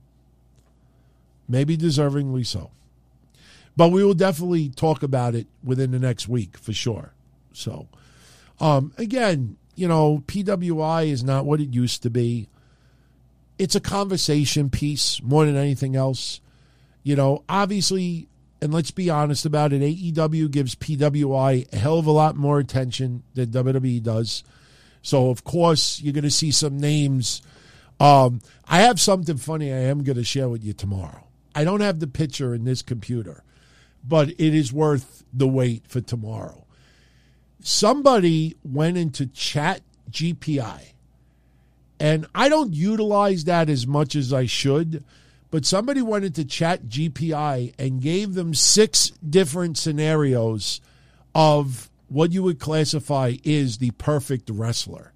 Maybe deservingly so. But we will definitely talk about it within the next week for sure. So, um, again, you know, P W I is not what it used to be. It's a conversation piece more than anything else. You know, obviously, and let's be honest about it, A E W gives P W I a hell of a lot more attention than W W E does. So, of course, you're going to see some names. Um, I have something funny I am going to share with you tomorrow. I don't have the picture in this computer, but it is worth the wait for tomorrow. Somebody went into Chat G P I, and I don't utilize that as much as I should, but somebody went into Chat G P I and gave them six different scenarios of what you would classify is the perfect wrestler.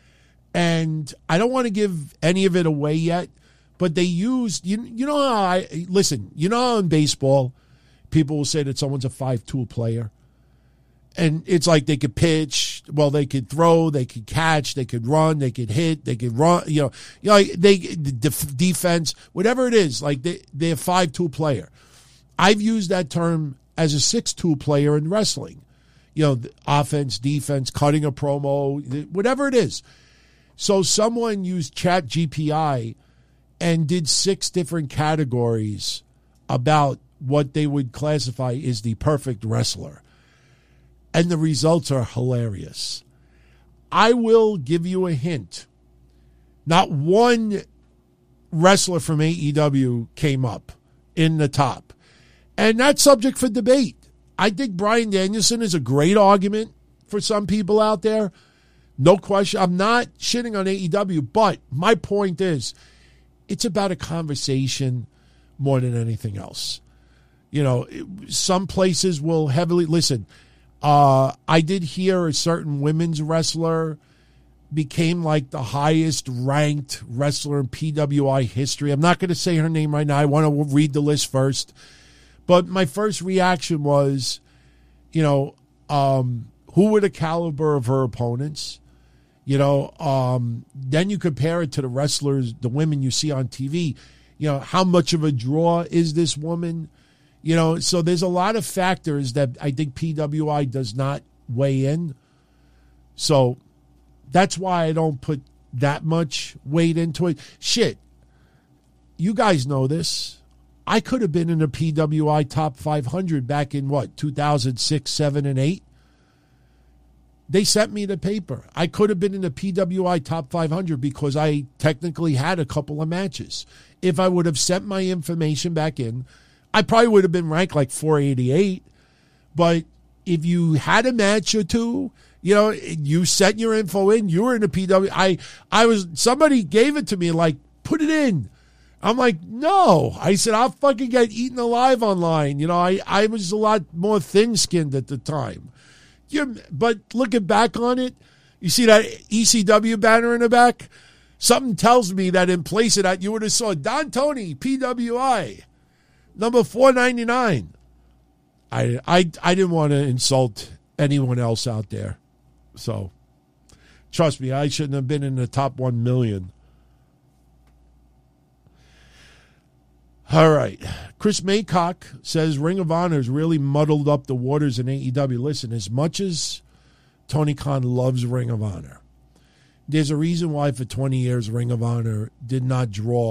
And I don't want to give any of it away yet, but they used, you, you know how I, listen, you know how in baseball, people will say that someone's a five-tool player? And it's like they could pitch, well, they could throw, they could catch, they could run, they could hit, they could run, you know, you know they def, defense, whatever it is, like they, they're a five-tool player. I've used that term as a six-tool player in wrestling. You know, offense, defense, cutting a promo, whatever it is. So someone used Chat G P I and did six different categories about what they would classify as the perfect wrestler. And the results are hilarious. I will give you a hint. Not one wrestler from A E W came up in the top. And that's subject for debate. I think Bryan Danielson is a great argument for some people out there. No question. I'm not shitting on A E W, but my point is it's about a conversation more than anything else. You know, some places will heavily, listen, uh, I did hear a certain women's wrestler became like the highest ranked wrestler in P W I history. I'm not going to say her name right now. I want to read the list first. But my first reaction was, you know, um, who were the caliber of her opponents? You know, um, then you compare it to the wrestlers, the women you see on T V. You know, how much of a draw is this woman? You know, so there's a lot of factors that I think P W I does not weigh in. So that's why I don't put that much weight into it. Shit, you guys know this. I could have been in a P W I top five hundred back in, what, two thousand six, seven, and eight? They sent me the paper. I could have been in the P W I top five hundred because I technically had a couple of matches. If I would have sent my information back in, I probably would have been ranked like four eighty-eight. But if you had a match or two, you know, you sent your info in, you were in the P W I. I was, somebody gave it to me like, put it in. I'm like, no. I said, I'll fucking get eaten alive online. You know, I, I was a lot more thin-skinned at the time. You're, but looking back on it, you see that E C W banner in the back? Something tells me that in place of that, you would have saw Don Tony, P W I, number four ninety-nine. I, I, I didn't want to insult anyone else out there. So, trust me, I shouldn't have been in the top one million. All right. Chris Maycock says Ring of Honor has really muddled up the waters in A E W. Listen, as much as Tony Khan loves Ring of Honor, there's a reason why for twenty years Ring of Honor did not draw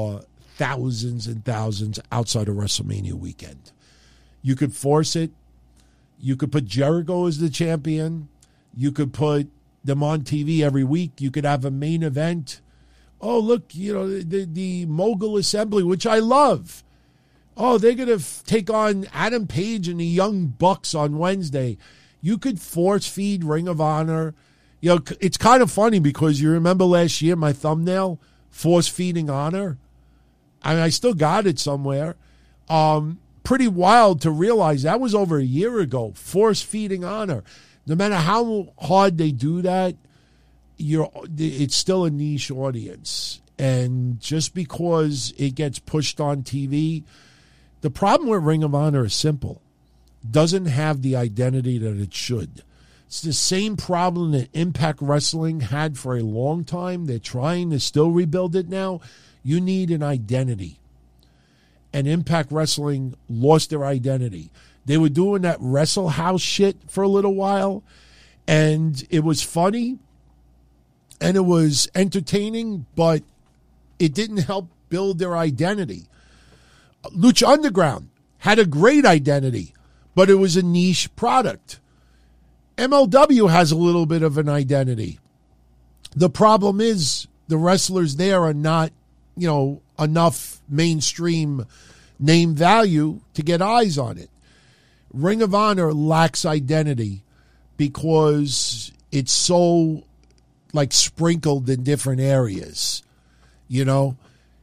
thousands and thousands outside of WrestleMania weekend. You could force it. You could put Jericho as the champion. You could put them on T V every week. You could have a main event. Oh, look, you know, the, the Mogul Assembly, which I love. Oh, they're going to f- take on Adam Page and the Young Bucks on Wednesday. You could force feed Ring of Honor. You know, it's kind of funny because you remember last year my thumbnail, force feeding Honor. I mean, I still got it somewhere. Um, pretty wild to realize that was over a year ago, force feeding Honor. No matter how hard they do that, you're it's still a niche audience. And just because it gets pushed on T V, the problem with Ring of Honor is simple. Doesn't have the identity that it should. It's the same problem that Impact Wrestling had for a long time. They're trying to still rebuild it now. You need an identity. And Impact Wrestling lost their identity. They were doing that Wrestle House shit for a little while, and it was funny, and it was entertaining, but it didn't help build their identity. Lucha Underground had a great identity, but it was a niche product. M L W has a little bit of an identity. The problem is the wrestlers there are not, you know, enough mainstream name value to get eyes on it. Ring of Honor lacks identity because it's so, like, sprinkled in different areas, you know.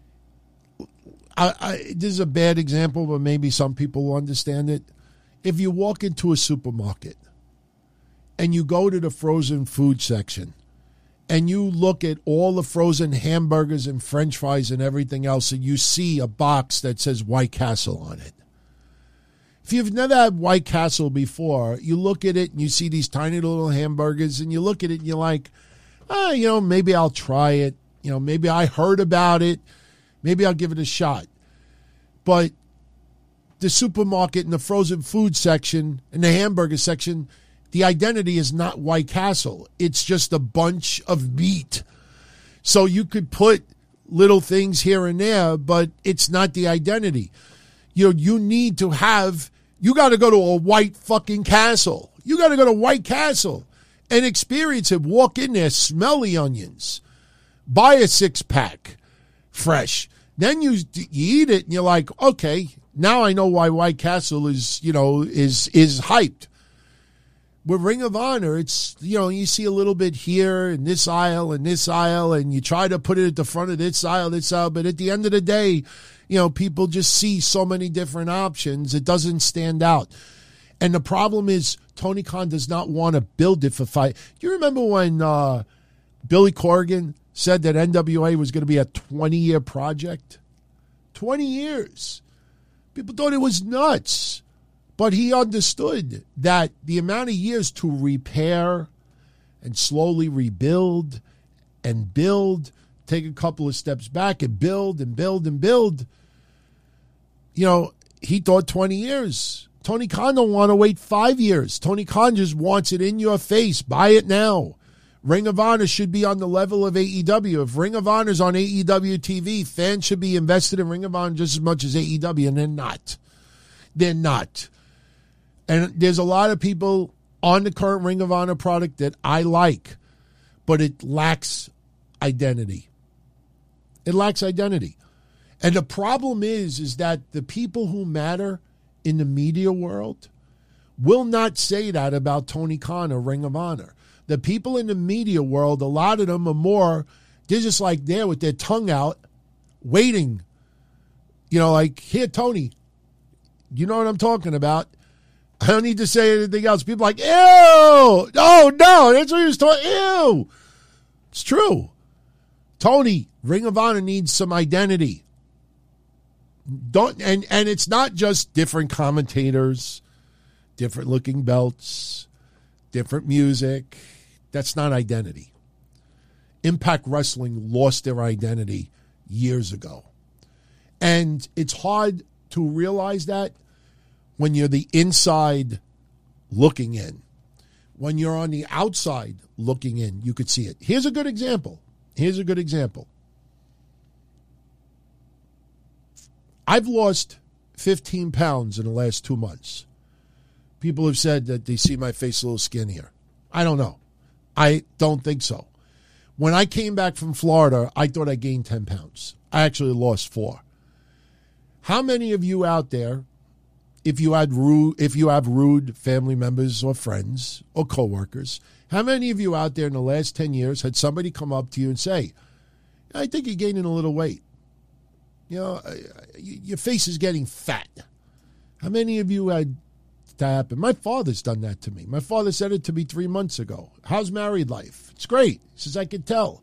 I, I, this is a bad example, but maybe some people will understand it. If you walk into a supermarket and you go to the frozen food section and you look at all the frozen hamburgers and French fries and everything else, and you see a box that says White Castle on it. If you've never had White Castle before, you look at it and you see these tiny little hamburgers and you look at it and you're like, oh, you know, maybe I'll try it. You know, maybe I heard about it. Maybe I'll give it a shot. But the supermarket and the frozen food section and the hamburger section, the identity is not White Castle. It's just a bunch of meat. So you could put little things here and there, but it's not the identity. You know, you need to have, you got to go to a White fucking Castle. You got to go to White Castle and experience it. Walk in there, smell the onions, buy a six pack fresh. Then you, you eat it and you're like, okay, now I know why White Castle is, you know, is, is hyped. With Ring of Honor, it's, you know, you see a little bit here in this aisle and this aisle, and you try to put it at the front of this aisle, this aisle, but at the end of the day, you know, people just see so many different options, it doesn't stand out. And the problem is Tony Khan does not want to build it for fight. You remember when uh, Billy Corgan said that N W A was going to be a twenty-year project? twenty years. People thought it was nuts. But he understood that the amount of years to repair and slowly rebuild and build, take a couple of steps back and build and build and build, you know, he thought twenty years. Tony Khan don't want to wait five years. Tony Khan just wants it in your face. Buy it now. Ring of Honor should be on the level of A E W. If Ring of Honor is on A E W T V, fans should be invested in Ring of Honor just as much as A E W, and they're not. They're not. And there's a lot of people on the current Ring of Honor product that I like, but it lacks identity. It lacks identity. And the problem is, is that the people who matter in the media world will not say that about Tony Khan or Ring of Honor. The people in the media world, a lot of them are more, they're just like there with their tongue out, waiting. You know, like, here, Tony, you know what I'm talking about. I don't need to say anything else. People are like, ew. Oh, no, that's what he was talking. Ew. It's true. Tony, Ring of Honor needs some identity. Don't and, and it's not just different commentators, different looking belts, different music. That's not identity. Impact Wrestling lost their identity years ago. And it's hard to realize that when you're the inside looking in. When you're on the outside looking in, you could see it. Here's a good example. Here's a good example. I've lost fifteen pounds in the last two months. People have said that they see my face a little skinnier. I don't know. I don't think so. When I came back from Florida, I thought I gained ten pounds. I actually lost four. How many of you out there, if you had rude, if you have rude family members or friends or coworkers, how many of you out there in the last ten years had somebody come up to you and say, I think you're gaining a little weight. You know, your face is getting fat. How many of you had that happen? My father's done that to me. My father said it to me three months ago. How's married life? It's great. He says, I could tell.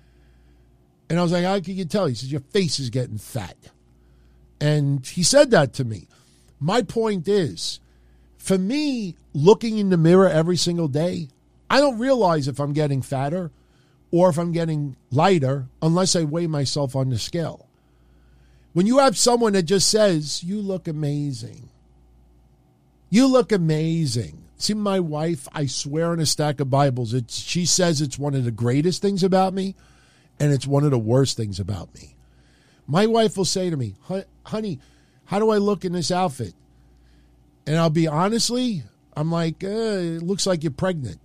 And I was like, how can you tell? He says, your face is getting fat. And he said that to me. My point is, for me, looking in the mirror every single day, I don't realize if I'm getting fatter or if I'm getting lighter unless I weigh myself on the scale. When you have someone that just says, you look amazing. You look amazing. See, my wife, I swear on a stack of Bibles, it's, she says it's one of the greatest things about me, and it's one of the worst things about me. My wife will say to me, honey, how do I look in this outfit? And I'll be honestly, I'm like, uh, it looks like you're pregnant.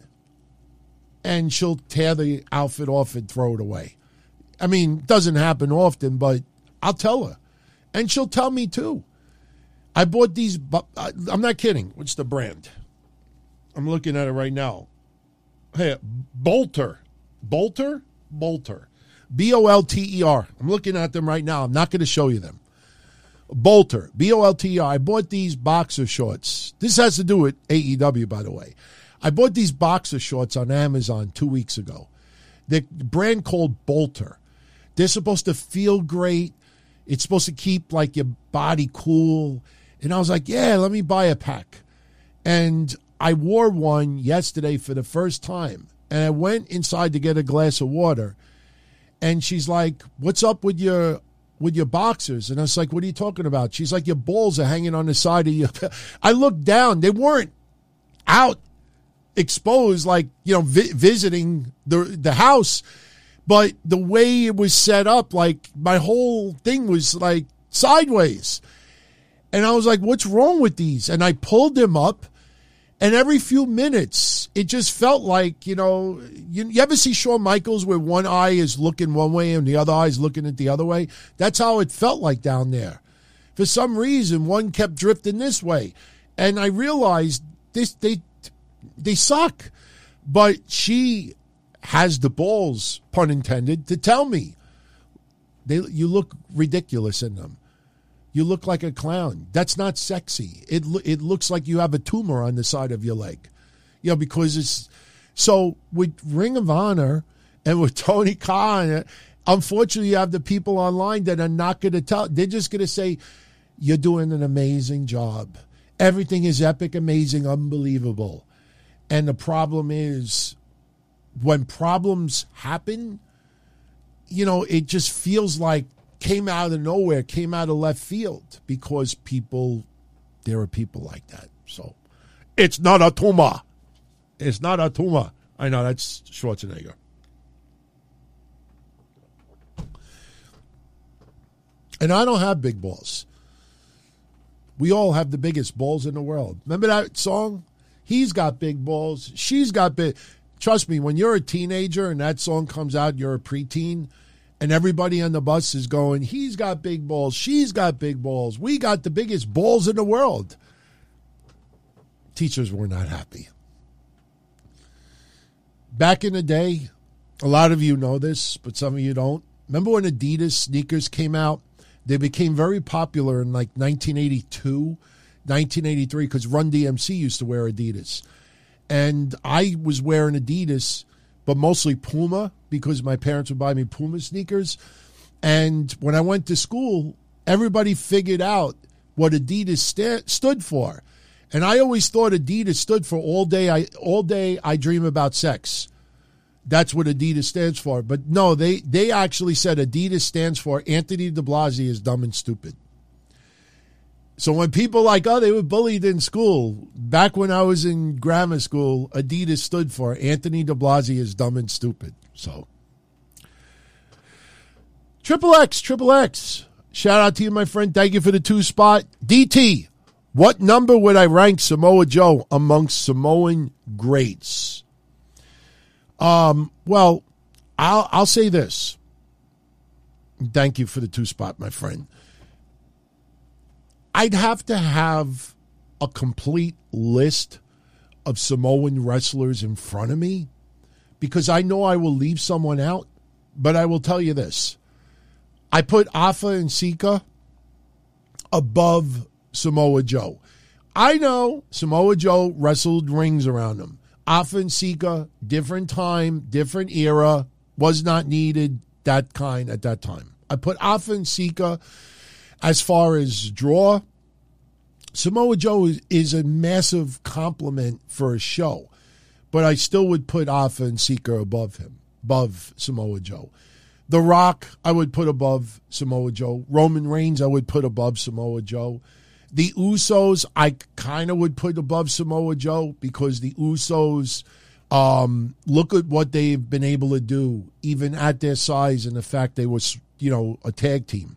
And she'll tear the outfit off and throw it away. I mean, it doesn't happen often, but I'll tell her. And she'll tell me too. I bought these, I'm not kidding. What's the brand? I'm looking at it right now. Hey, Bolter. Bolter? Bolter. B O L T E R. I'm looking at them right now. I'm not going to show you them. Bolter. B O L T E R. I bought these boxer shorts. This has to do with A E W, by the way. I bought these boxer shorts on Amazon two weeks ago. They're a brand called Bolter. They're supposed to feel great. It's supposed to keep, like, your body cool. And I was like, yeah, let me buy a pack. And I wore one yesterday for the first time. And I went inside to get a glass of water. And she's like, what's up with your with your boxers? And I was like, what are you talking about? She's like, your balls are hanging on the side of your... I looked down. They weren't out exposed, like, you know, vi- visiting the the house. But the way it was set up, like, my whole thing was, like, sideways. And I was like, what's wrong with these? And I pulled them up. And every few minutes, it just felt like, you know, you, you ever see Shawn Michaels where one eye is looking one way and the other eye is looking at the other way? That's how it felt like down there. For some reason, one kept drifting this way. And I realized this they they suck. But she has the balls, pun intended, to tell me, they you look ridiculous in them. You look like a clown. That's not sexy. It it looks like you have a tumor on the side of your leg. You know, because it's... So with Ring of Honor and with Tony Khan, unfortunately you have the people online that are not going to tell. They're just going to say, you're doing an amazing job. Everything is epic, amazing, unbelievable. And the problem is, when problems happen, you know, it just feels like came out of nowhere, came out of left field, because people, there are people like that. So it's not a tumor. It's not a tumor. I know, that's Schwarzenegger. And I don't have big balls. We all have the biggest balls in the world. Remember that song? He's got big balls. She's got big. Trust me, when you're a teenager and that song comes out, you're a preteen, and everybody on the bus is going, he's got big balls, she's got big balls, we got the biggest balls in the world. Teachers were not happy. Back in the day, a lot of you know this, but some of you don't. Remember when Adidas sneakers came out? They became very popular in like nineteen eighty-two, nineteen eighty-three, because Run D M C used to wear Adidas. And I was wearing Adidas, but mostly Puma, because my parents would buy me Puma sneakers. And when I went to school, everybody figured out what Adidas sta- stood for. And I always thought Adidas stood for all day I all day I dream about sex. That's what Adidas stands for. But no, they, they actually said Adidas stands for Anthony de Blasio is dumb and stupid. So when people like, oh, they were bullied in school, back when I was in grammar school, Adidas stood for Anthony de Blasio is dumb and stupid. So, Triple X, Triple X. shout out to you, my friend. Thank you for the two spot. D T, what number would I rank Samoa Joe amongst Samoan greats? Um, well, I'll I'll say this. Thank you for the two spot, my friend. I'd have to have a complete list of Samoan wrestlers in front of me because I know I will leave someone out, but I will tell you this. I put Afa and Sika above Samoa Joe. I know Samoa Joe wrestled rings around him. Afa and Sika, different time, different era, was not needed, that kind at that time. I put Afa and Sika as far as draw. Samoa Joe is, is a massive compliment for a show, but I still would put Afa and Sika above him, above Samoa Joe. The Rock, I would put above Samoa Joe. Roman Reigns, I would put above Samoa Joe. The Usos, I kind of would put above Samoa Joe because the Usos, um, look at what they've been able to do, even at their size and the fact they was, you know, a tag team.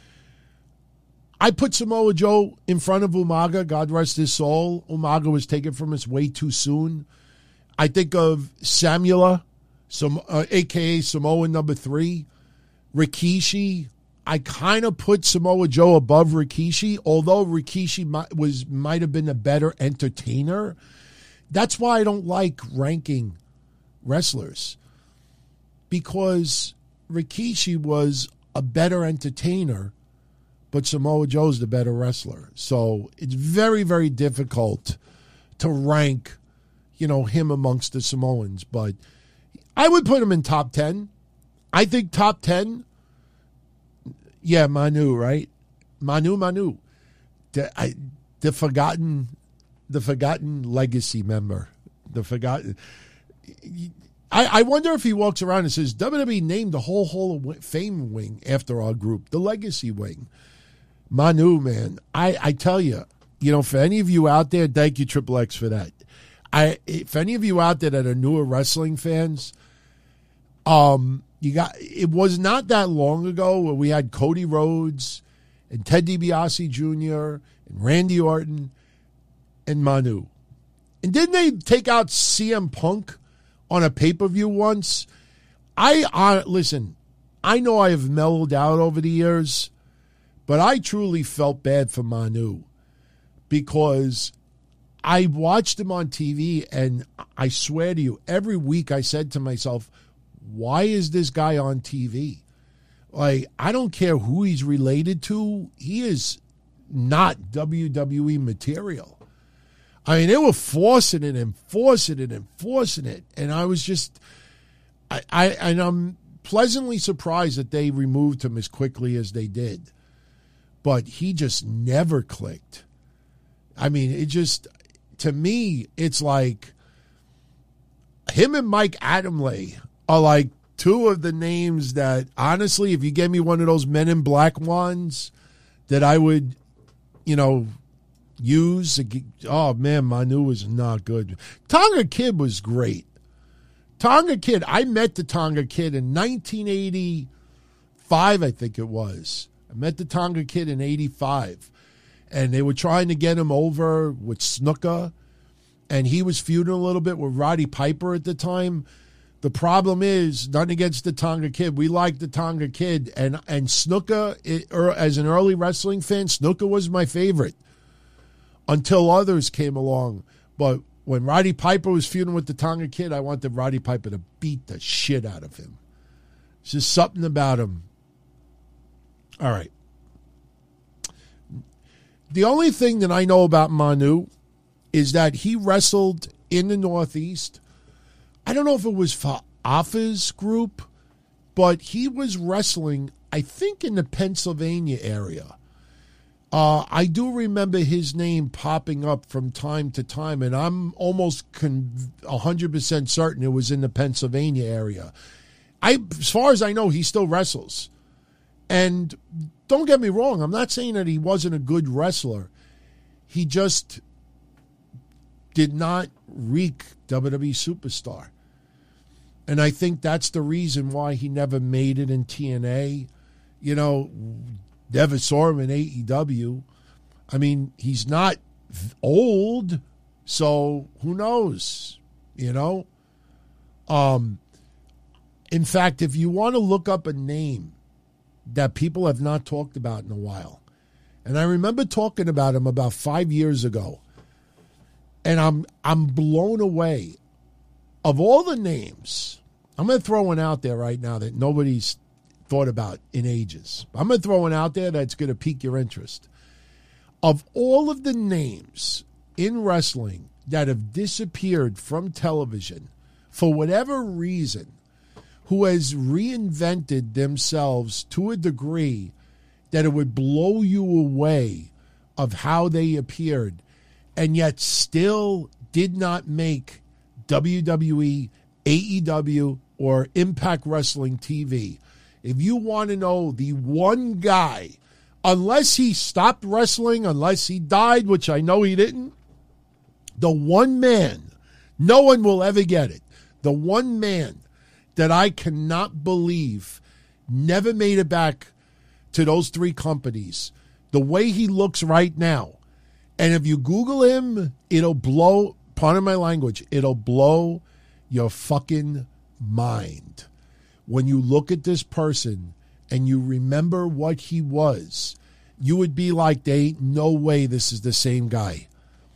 I put Samoa Joe in front of Umaga, God rest his soul. Umaga was taken from us way too soon. I think of Samula, some, uh, a k a. Samoan number three. Rikishi, I kind of put Samoa Joe above Rikishi, although Rikishi might, was, might have been a better entertainer. That's why I don't like ranking wrestlers, because Rikishi was a better entertainer, but Samoa Joe's the better wrestler. So it's very, very difficult to rank, you know, him amongst the Samoans. But I would put him in top ten. I think top ten, yeah, Manu, right? Manu, Manu. The, I, the forgotten, the forgotten legacy member. The forgotten. I, I wonder if he walks around and says, W W E named the whole Hall of Fame wing after our group, the legacy wing. Manu, man, I, I tell you, you know, for any of you out there, thank you, Triple X, for that. I, if any of you out there that are newer wrestling fans, um, you got, it was not that long ago where we had Cody Rhodes and Ted DiBiase Junior and Randy Orton and Manu. And didn't they take out C M Punk on a pay-per-view once? I, uh, listen, I know I have mellowed out over the years, but I truly felt bad for Manu because I watched him on T V, and I swear to you, every week I said to myself, why is this guy on T V? Like, I don't care who he's related to. He is not W W E material. I mean, they were forcing it and forcing it and forcing it. And I was just, I, I and I'm pleasantly surprised that they removed him as quickly as they did. But he just never clicked. I mean, it just, to me, it's like him and Mike Adamle are like two of the names that, honestly, if you gave me one of those Men in Black ones that I would, you know, use. Oh, man, Manu was not good. Tonga Kid was great. Tonga Kid, I met the Tonga Kid in nineteen eighty-five, I think it was. I met the Tonga Kid in eighty-five, and they were trying to get him over with Snuka, and he was feuding a little bit with Roddy Piper at the time. The problem is, nothing against the Tonga Kid. We liked the Tonga Kid, and, and Snuka, it, er, as an early wrestling fan, Snuka was my favorite until others came along. But when Roddy Piper was feuding with the Tonga Kid, I wanted Roddy Piper to beat the shit out of him. It's just something about him. All right. The only thing that I know about Manu is that he wrestled in the Northeast. I don't know if it was for Afa's group, but he was wrestling, I think, in the Pennsylvania area. Uh, I do remember his name popping up from time to time, and I'm almost con- one hundred percent certain it was in the Pennsylvania area. I, as far as I know, he still wrestles. And don't get me wrong, I'm not saying that he wasn't a good wrestler. He just did not reek W W E superstar. And I think that's the reason why he never made it in T N A. You know, Never saw him in A E W. I mean, he's not old, so who knows, you know? Um, in fact, if you want to look up a name that people have not talked about in a while, and I remember talking about him about five years ago, and I'm I'm blown away. Of all the names, I'm going to throw one out there right now that nobody's thought about in ages. I'm going to throw one out there that's going to pique your interest. Of all of the names in wrestling that have disappeared from television for whatever reason, who has reinvented themselves to a degree that it would blow you away of how they appeared, and yet still did not make W W E, A E W, or Impact Wrestling T V. If you want to know the one guy, unless he stopped wrestling, unless he died, which I know he didn't, the one man, no one will ever get it, the one man that I cannot believe never made it back to those three companies, the way he looks right now. And if you Google him, it'll blow, pardon my language, it'll blow your fucking mind. When you look at this person and you remember what he was, you would be like, there ain't no way this is the same guy.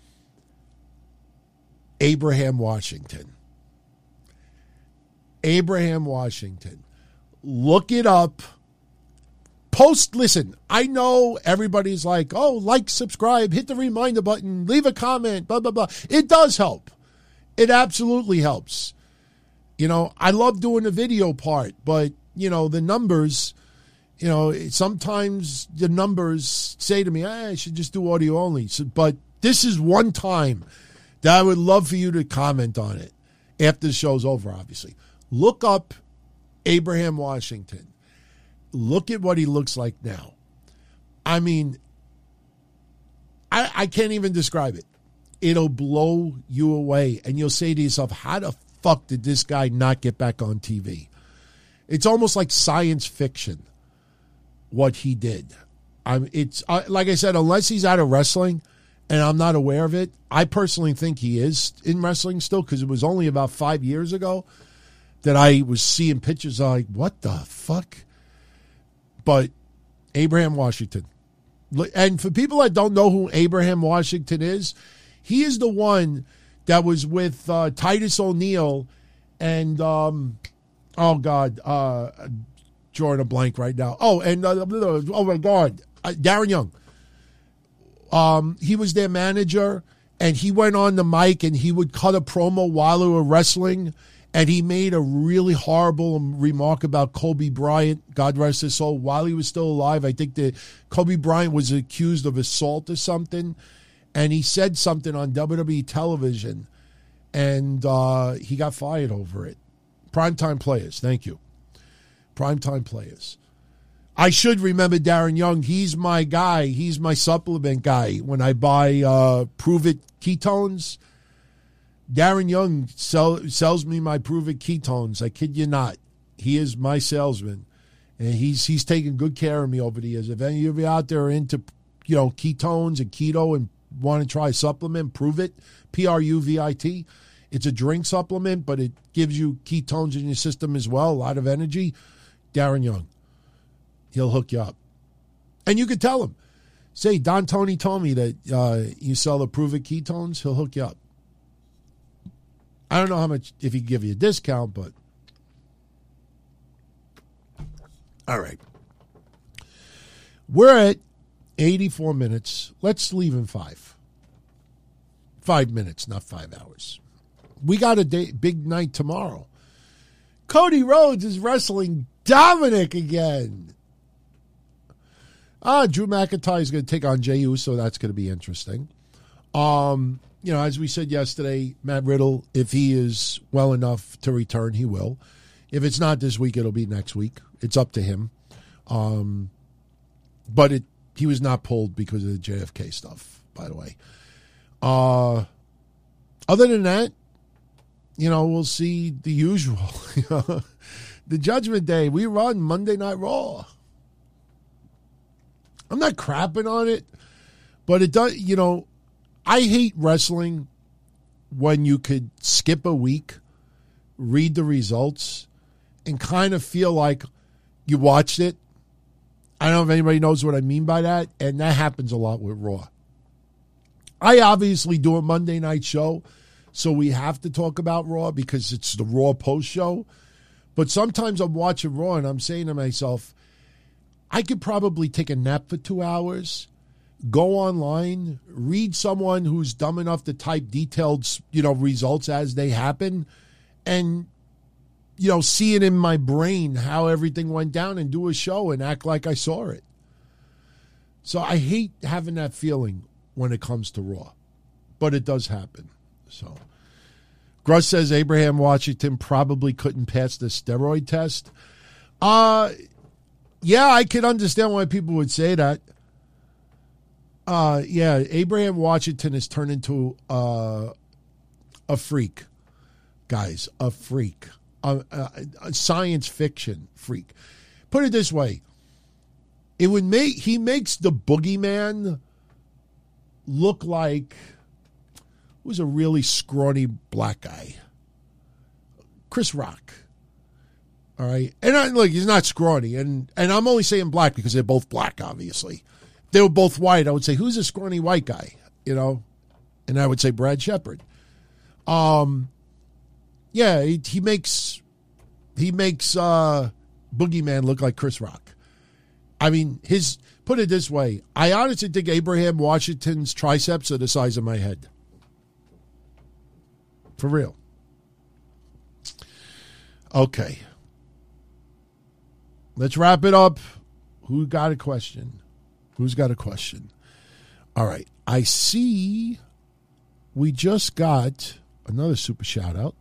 Abraham Washington. Abraham Washington. Look it up. Post, listen, I know everybody's like, oh, like, subscribe, hit the reminder button, leave a comment, blah, blah, blah. It does help. It absolutely helps. You know, I love doing the video part, but, you know, the numbers, you know, sometimes the numbers say to me, eh, I should just do audio only. So, but this is one time that I would love for you to comment on it after the show's over, obviously. Look up Abraham Washington. Look at what he looks like now. I mean, I, I can't even describe it. It'll blow you away. And you'll say to yourself, how the fuck did this guy not get back on T V? It's almost like science fiction, what he did. I'm, it's uh, like I said, unless he's out of wrestling and I'm not aware of it, I personally think he is in wrestling still, because it was only about five years ago that I was seeing pictures like, what the fuck? But Abraham Washington. And for people that don't know who Abraham Washington is, he is the one that was with uh, Titus O'Neil and, um, oh, God, uh, drawing a blank right now. Oh, and, uh, oh, my God, uh, Darren Young. Um, he was their manager, and he went on the mic, and he would cut a promo while they were wrestling. And he made a really horrible remark about Kobe Bryant, God rest his soul, while he was still alive. I think that Kobe Bryant was accused of assault or something. And he said something on W W E television, and uh, he got fired over it. Primetime Players, thank you. Primetime Players. I should remember Darren Young. He's my guy. He's my supplement guy. When I buy uh, Prove It ketones, Darren Young sell, sells me my Prove It ketones. I kid you not. He is my salesman, and he's he's taken good care of me over the years. If any of you out there are into, you know, ketones and keto and want to try a supplement, Prove It, P R U V I T. It's a drink supplement, but it gives you ketones in your system as well, a lot of energy. Darren Young. He'll hook you up. And you could tell him, say, Don Tony told me that uh, you sell the Prove It ketones. He'll hook you up. I don't know how much, if he can give you a discount, but all right. We're at eighty-four minutes. Let's leave in five. Five minutes, not five hours. We got a day, big night tomorrow. Cody Rhodes is wrestling Dominic again. Ah, Drew McIntyre is going to take on Jey Uso. That's going to be interesting. Um... You know, as we said yesterday, Matt Riddle, if he is well enough to return, he will. If it's not this week, it'll be next week. It's up to him. Um, but it he was not pulled because of the J F K stuff, by the way. Uh, other than that, you know, we'll see the usual. The Judgment Day, we run Monday Night Raw. I'm not crapping on it, but it does, you know, I hate wrestling when you could skip a week, read the results, and kind of feel like you watched it. I don't know if anybody knows what I mean by that, and that happens a lot with Raw. I obviously do a Monday night show, so we have to talk about Raw because it's the Raw post show. But sometimes I'm watching Raw and I'm saying to myself, I could probably take a nap for two hours, go online, read someone who's dumb enough to type detailed, you know, results as they happen, and, you know, see it in my brain how everything went down and do a show and act like I saw it. So I hate having that feeling when it comes to Raw, but it does happen. So Gruss says Abraham Washington probably couldn't pass the steroid test. Uh, yeah, I could understand why people would say that. Uh, yeah, Abraham Washington has turned into uh, a freak, guys, a freak, a, a, a science fiction freak. Put it this way: it would make he makes the boogeyman look like who's a really scrawny black guy, Chris Rock. All right, and I, look, he's not scrawny, and and I'm only saying black because they're both black, obviously. If they were both white, I would say, who's a scrawny white guy? You know, and I would say Brad Shepard. Um, yeah, he, he makes he makes uh, Boogeyman look like Chris Rock. I mean, his put it this way: I honestly think Abraham Washington's triceps are the size of my head. For real. Okay. Let's wrap it up. Who got a question? Who's got a question? All right. I see we just got another super shout out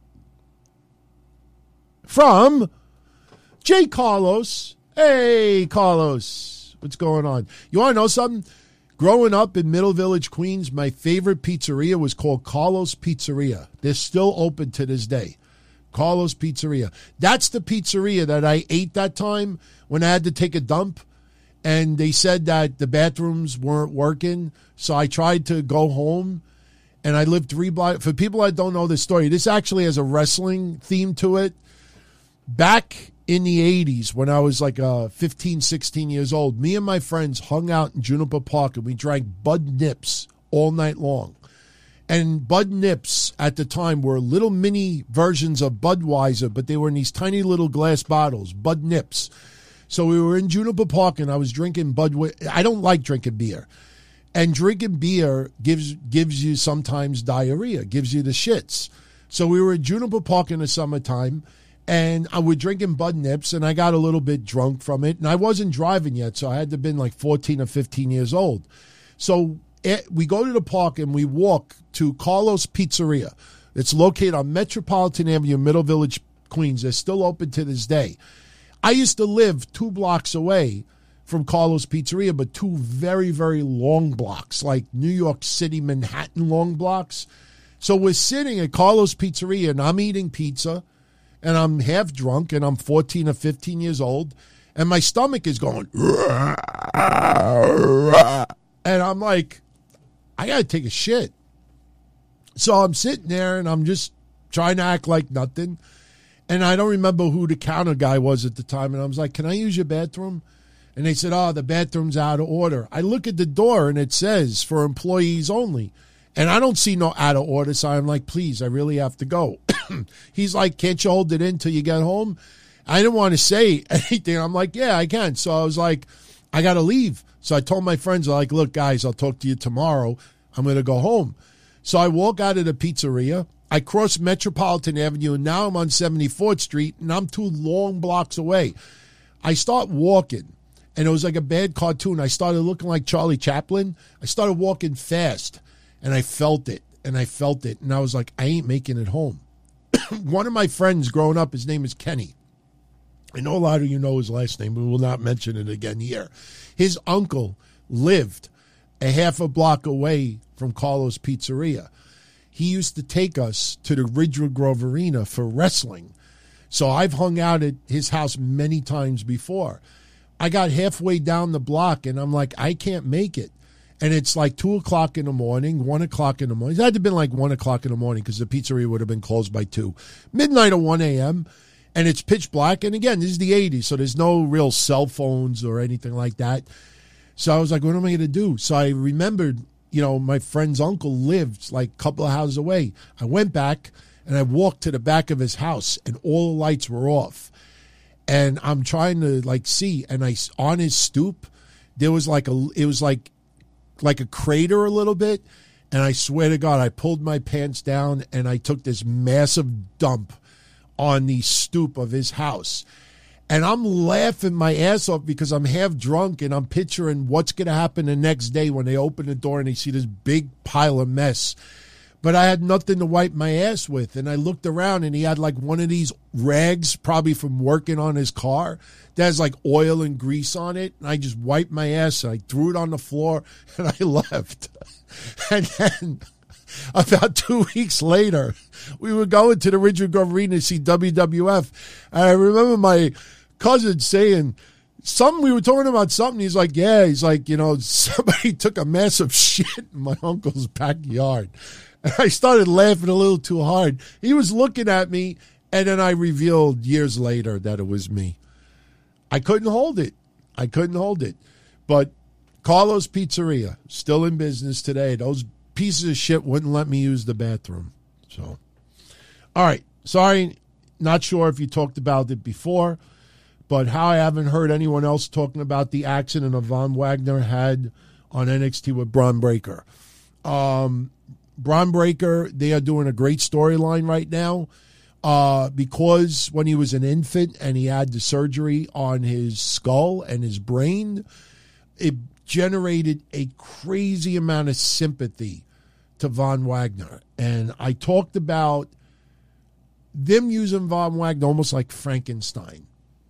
from Jay Carlos. Hey, Carlos. What's going on? You want to know something? Growing up in Middle Village, Queens, my favorite pizzeria was called Carlos Pizzeria. They're still open to this day. Carlos Pizzeria. That's the pizzeria that I ate that time when I had to take a dump, and they said that the bathrooms weren't working, so I tried to go home, and I lived three blocks. For people that don't know this story, this actually has a wrestling theme to it. Back in the eighties, when I was like uh, fifteen, sixteen years old, me and my friends hung out in Juniper Park, and we drank Bud Nips all night long. And Bud Nips at the time were little mini versions of Budweiser, but they were in these tiny little glass bottles, Bud Nips. So we were in Juniper Park, and I was drinking Bud. I don't like drinking beer. And drinking beer gives gives you sometimes diarrhea, gives you the shits. So we were at Juniper Park in the summertime, and I was drinking Bud Nips, and I got a little bit drunk from it. And I wasn't driving yet, so I had to have been like fourteen or fifteen years old. So we go to the park, and we walk to Carlos Pizzeria. It's located on Metropolitan Avenue, Middle Village, Queens. They're still open to this day. I used to live two blocks away from Carlos Pizzeria, but two very, very long blocks, like New York City, Manhattan long blocks. So we're sitting at Carlos Pizzeria, and I'm eating pizza, and I'm half drunk, and I'm fourteen or fifteen years old, and my stomach is going, and I'm like, I got to take a shit. So I'm sitting there, and I'm just trying to act like nothing. And I don't remember who the counter guy was at the time. And I was like, can I use your bathroom? And they said, oh, the bathroom's out of order. I look at the door, and it says for employees only. And I don't see no out of order. So I'm like, please, I really have to go. He's like, can't you hold it in till you get home? I didn't want to say anything. I'm like, yeah, I can. So I was like, I got to leave. So I told my friends, like, look, guys, I'll talk to you tomorrow. I'm going to go home. So I walk out of the pizzeria. I cross Metropolitan Avenue, and now I'm on seventy-fourth Street, and I'm two long blocks away. I start walking, and it was like a bad cartoon. I started looking like Charlie Chaplin. I started walking fast, and I felt it, and I felt it, and I was like, I ain't making it home. One of my friends growing up, his name is Kenny. I know a lot of you know his last name, but we will not mention it again here. His uncle lived a half a block away from Carlos Pizzeria. He used to take us to the Ridgewood Grove Arena for wrestling. So I've hung out at his house many times before. I got halfway down the block, and I'm like, I can't make it. And it's like two o'clock in the morning, one o'clock in the morning. It had to have been like one o'clock in the morning because the pizzeria would have been closed by two. Midnight or one a.m., and it's pitch black. And again, this is the eighties, so there's no real cell phones or anything like that. So I was like, what am I going to do? So I remembered, you know, my friend's uncle lived like a couple of houses away. I went back, and I walked to the back of his house, and all the lights were off. And I'm trying to, like, see, and I, on his stoop, there was like a, it was like, like a crater a little bit, and I swear to God, I pulled my pants down and I took this massive dump on the stoop of his house. And I'm laughing my ass off because I'm half drunk and I'm picturing what's going to happen the next day when they open the door and they see this big pile of mess. But I had nothing to wipe my ass with, and I looked around, and he had like one of these rags, probably from working on his car, that has like oil and grease on it, and I just wiped my ass, and I threw it on the floor, and I left. And then about two weeks later, we were going to the Ridgewood Grove Arena to see W W F, and I remember my cousin saying, something, we were talking about something, he's like, yeah, he's like, you know, somebody took a massive shit in my uncle's backyard. And I started laughing a little too hard. He was looking at me, and then I revealed years later that it was me. I couldn't hold it. I couldn't hold it. But Carlo's Pizzeria, still in business today. Those pieces of shit wouldn't let me use the bathroom. So, all right. Sorry, not sure if you talked about it before, but how I haven't heard anyone else talking about the accident of Von Wagner had on N X T with Bron Breakker. Um... Bron Breakker, they are doing a great storyline right now uh, because when he was an infant and he had the surgery on his skull and his brain, it generated a crazy amount of sympathy to Von Wagner. And I talked about them using Von Wagner almost like Frankenstein.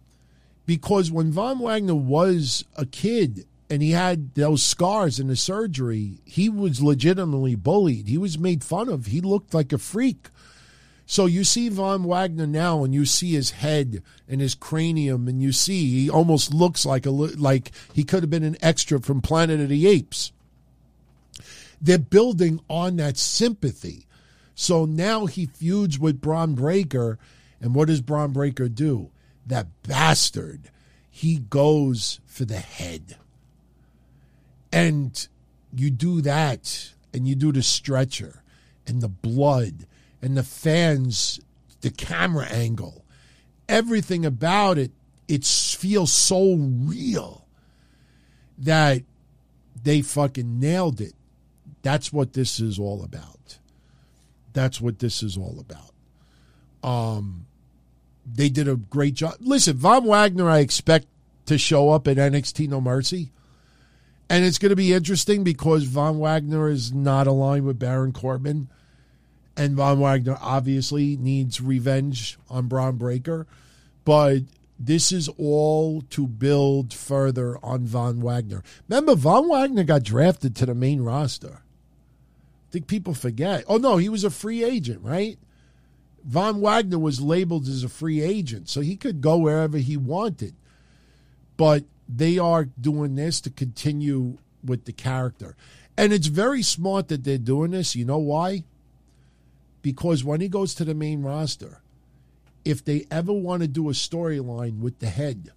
Because when Von Wagner was a kid, and he had those scars in the surgery, he was legitimately bullied. He was made fun of. He looked like a freak. So you see Von Wagner now, and you see his head and his cranium, and you see he almost looks like a like he could have been an extra from Planet of the Apes. They're building on that sympathy. So now he feuds with Bron Breakker, and what does Bron Breakker do? That bastard, he goes for the head. And you do that, and you do the stretcher, and the blood, and the fans, the camera angle, everything about it, it feels so real that they fucking nailed it. That's what this is all about. That's what this is all about. Um, they did a great job. Listen, Von Wagner, I expect to show up at N X T No Mercy. And it's going to be interesting because Von Wagner is not aligned with Baron Corbin. And Von Wagner obviously needs revenge on Bron Breakker. But this is all to build further on Von Wagner. Remember, Von Wagner got drafted to the main roster. I think people forget. Oh, no, he was a free agent, right? Von Wagner was labeled as a free agent, so he could go wherever he wanted. But they are doing this to continue with the character. And it's very smart that they're doing this. You know why? Because when he goes to the main roster, if they ever want to do a storyline with the head,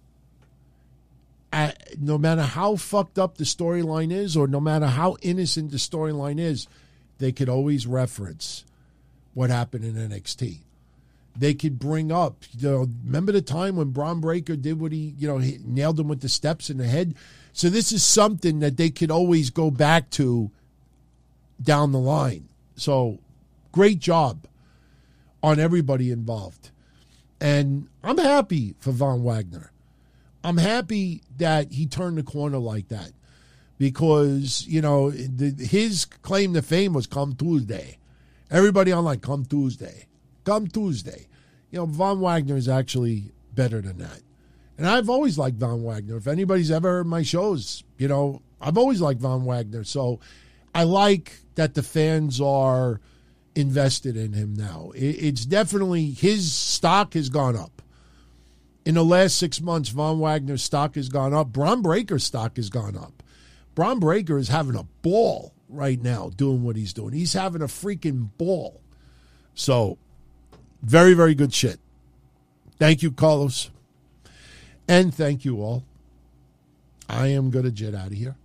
uh, no matter how fucked up the storyline is or no matter how innocent the storyline is, they could always reference what happened in N X T. They could bring up, you know, remember the time when Bron Breakker did what he, you know, he nailed him with the steps in the head? So this is something that they could always go back to down the line. So great job on everybody involved. And I'm happy for Von Wagner. I'm happy that he turned the corner like that because, you know, the, his claim to fame was come Tuesday. Everybody online, come Tuesday. Come Tuesday. You know, Von Wagner is actually better than that. And I've always liked Von Wagner. If anybody's ever heard my shows, you know, I've always liked Von Wagner. So I like that the fans are invested in him now. It's definitely, his stock has gone up. In the last six months, Von Wagner's stock has gone up. Bron Breakker's stock has gone up. Bron Breakker is having a ball right now doing what he's doing. He's having a freaking ball. So, very, very good shit. Thank you, Carlos. And thank you all. I am going to jet out of here.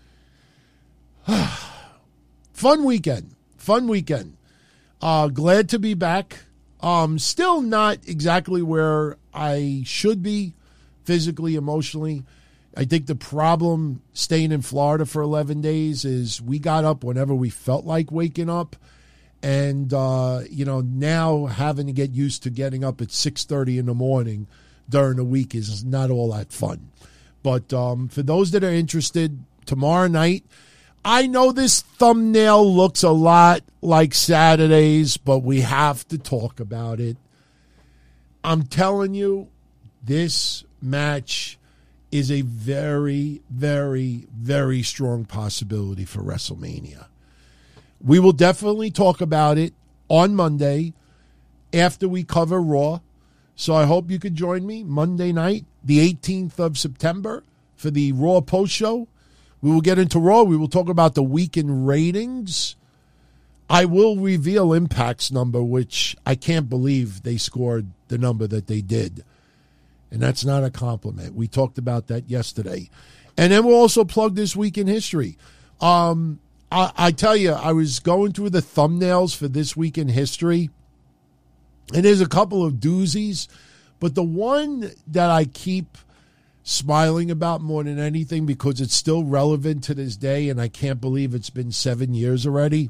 Fun weekend. Fun weekend. Uh, glad to be back. Um, still not exactly where I should be physically, emotionally. I think the problem staying in Florida for eleven days is we got up whenever we felt like waking up. And, uh, you know, now having to get used to getting up at six thirty in the morning during the week is not all that fun. But um, for those that are interested, tomorrow night, I know this thumbnail looks a lot like Saturday's, but we have to talk about it. I'm telling you, this match is a very, very, very strong possibility for WrestleMania. We will definitely talk about it on Monday after we cover Raw. So I hope you could join me Monday night, the eighteenth of September, for the Raw post show. We will get into Raw. We will talk about the weekend ratings. I will reveal Impact's number, which I can't believe they scored the number that they did. And that's not a compliment. We talked about that yesterday. And then we'll also plug this week in history. Um, I, I tell you, I was going through the thumbnails for this week in history, and there's a couple of doozies, but the one that I keep smiling about more than anything because it's still relevant to this day, and I can't believe it's been seven years already.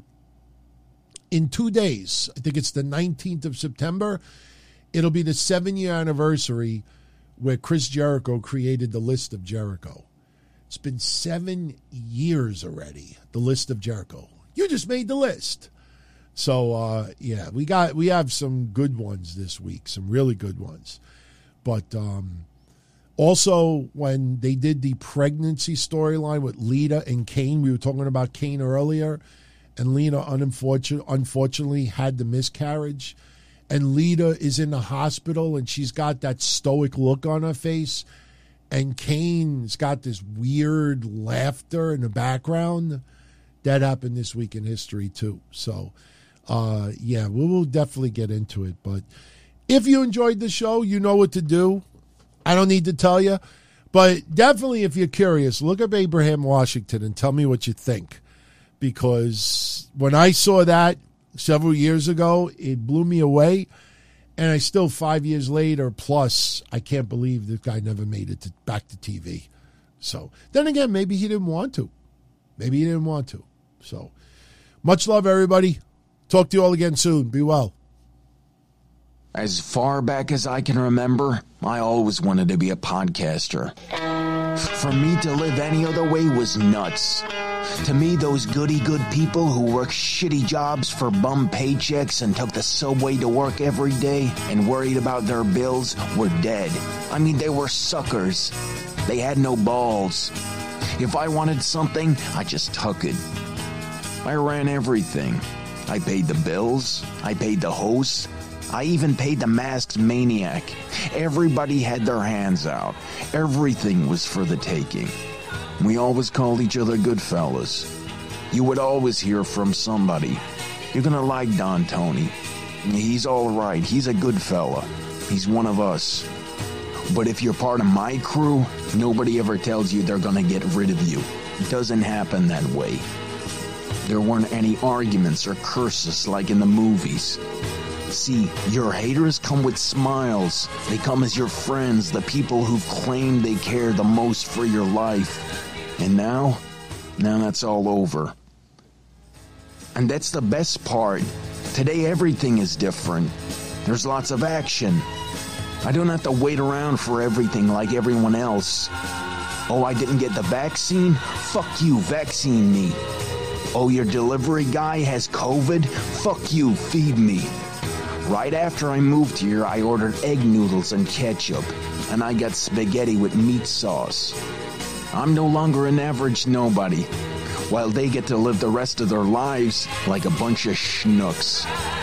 In two days, I think it's the nineteenth of September, it'll be the seven-year anniversary where Chris Jericho created the List of Jericho. It's been seven years already, the List of Jericho. You just made the list. So, uh, yeah, we got we have some good ones this week, some really good ones. But um, also, when they did the pregnancy storyline with Lita and Kane, we were talking about Kane earlier, and Lita unfortunately, unfortunately had the miscarriage. And Lita is in the hospital, and she's got that stoic look on her face. And Kane's got this weird laughter in the background. That happened this week in history, too. So, uh, yeah, we will definitely get into it. But if you enjoyed the show, you know what to do. I don't need to tell you. But definitely, if you're curious, look up Abraham Washington and tell me what you think. Because when I saw that several years ago, it blew me away. And I still, five years later, plus, I can't believe this guy never made it to, back to T V. So, then again, maybe he didn't want to. Maybe he didn't want to. So, much love, everybody. Talk to you all again soon. Be well. As far back as I can remember, I always wanted to be a podcaster. For me to live any other way was nuts. To me, those goody-good people who worked shitty jobs for bum paychecks and took the subway to work every day and worried about their bills were dead. I mean, they were suckers. They had no balls. If I wanted something, I just took it. I ran everything. I paid the bills. I paid the host. I even paid the masked maniac. Everybody had their hands out. Everything was for the taking. We always called each other good fellas. You would always hear from somebody. You're gonna like Don Tony. He's all right. He's a good fella. He's one of us. But if you're part of my crew, nobody ever tells you they're gonna get rid of you. It doesn't happen that way. There weren't any arguments or curses like in the movies. See, your haters come with smiles. They come as your friends, the people who claim they care the most for your life. And now, now that's all over. And that's the best part. Today everything is different. There's lots of action. I don't have to wait around for everything like everyone else. Oh, I didn't get the vaccine? Fuck you, vaccine me. Oh, your delivery guy has COVID? Fuck you, feed me. Right after I moved here, I ordered egg noodles and ketchup, and I got spaghetti with meat sauce. I'm no longer an average nobody, while they get to live the rest of their lives like a bunch of schnooks.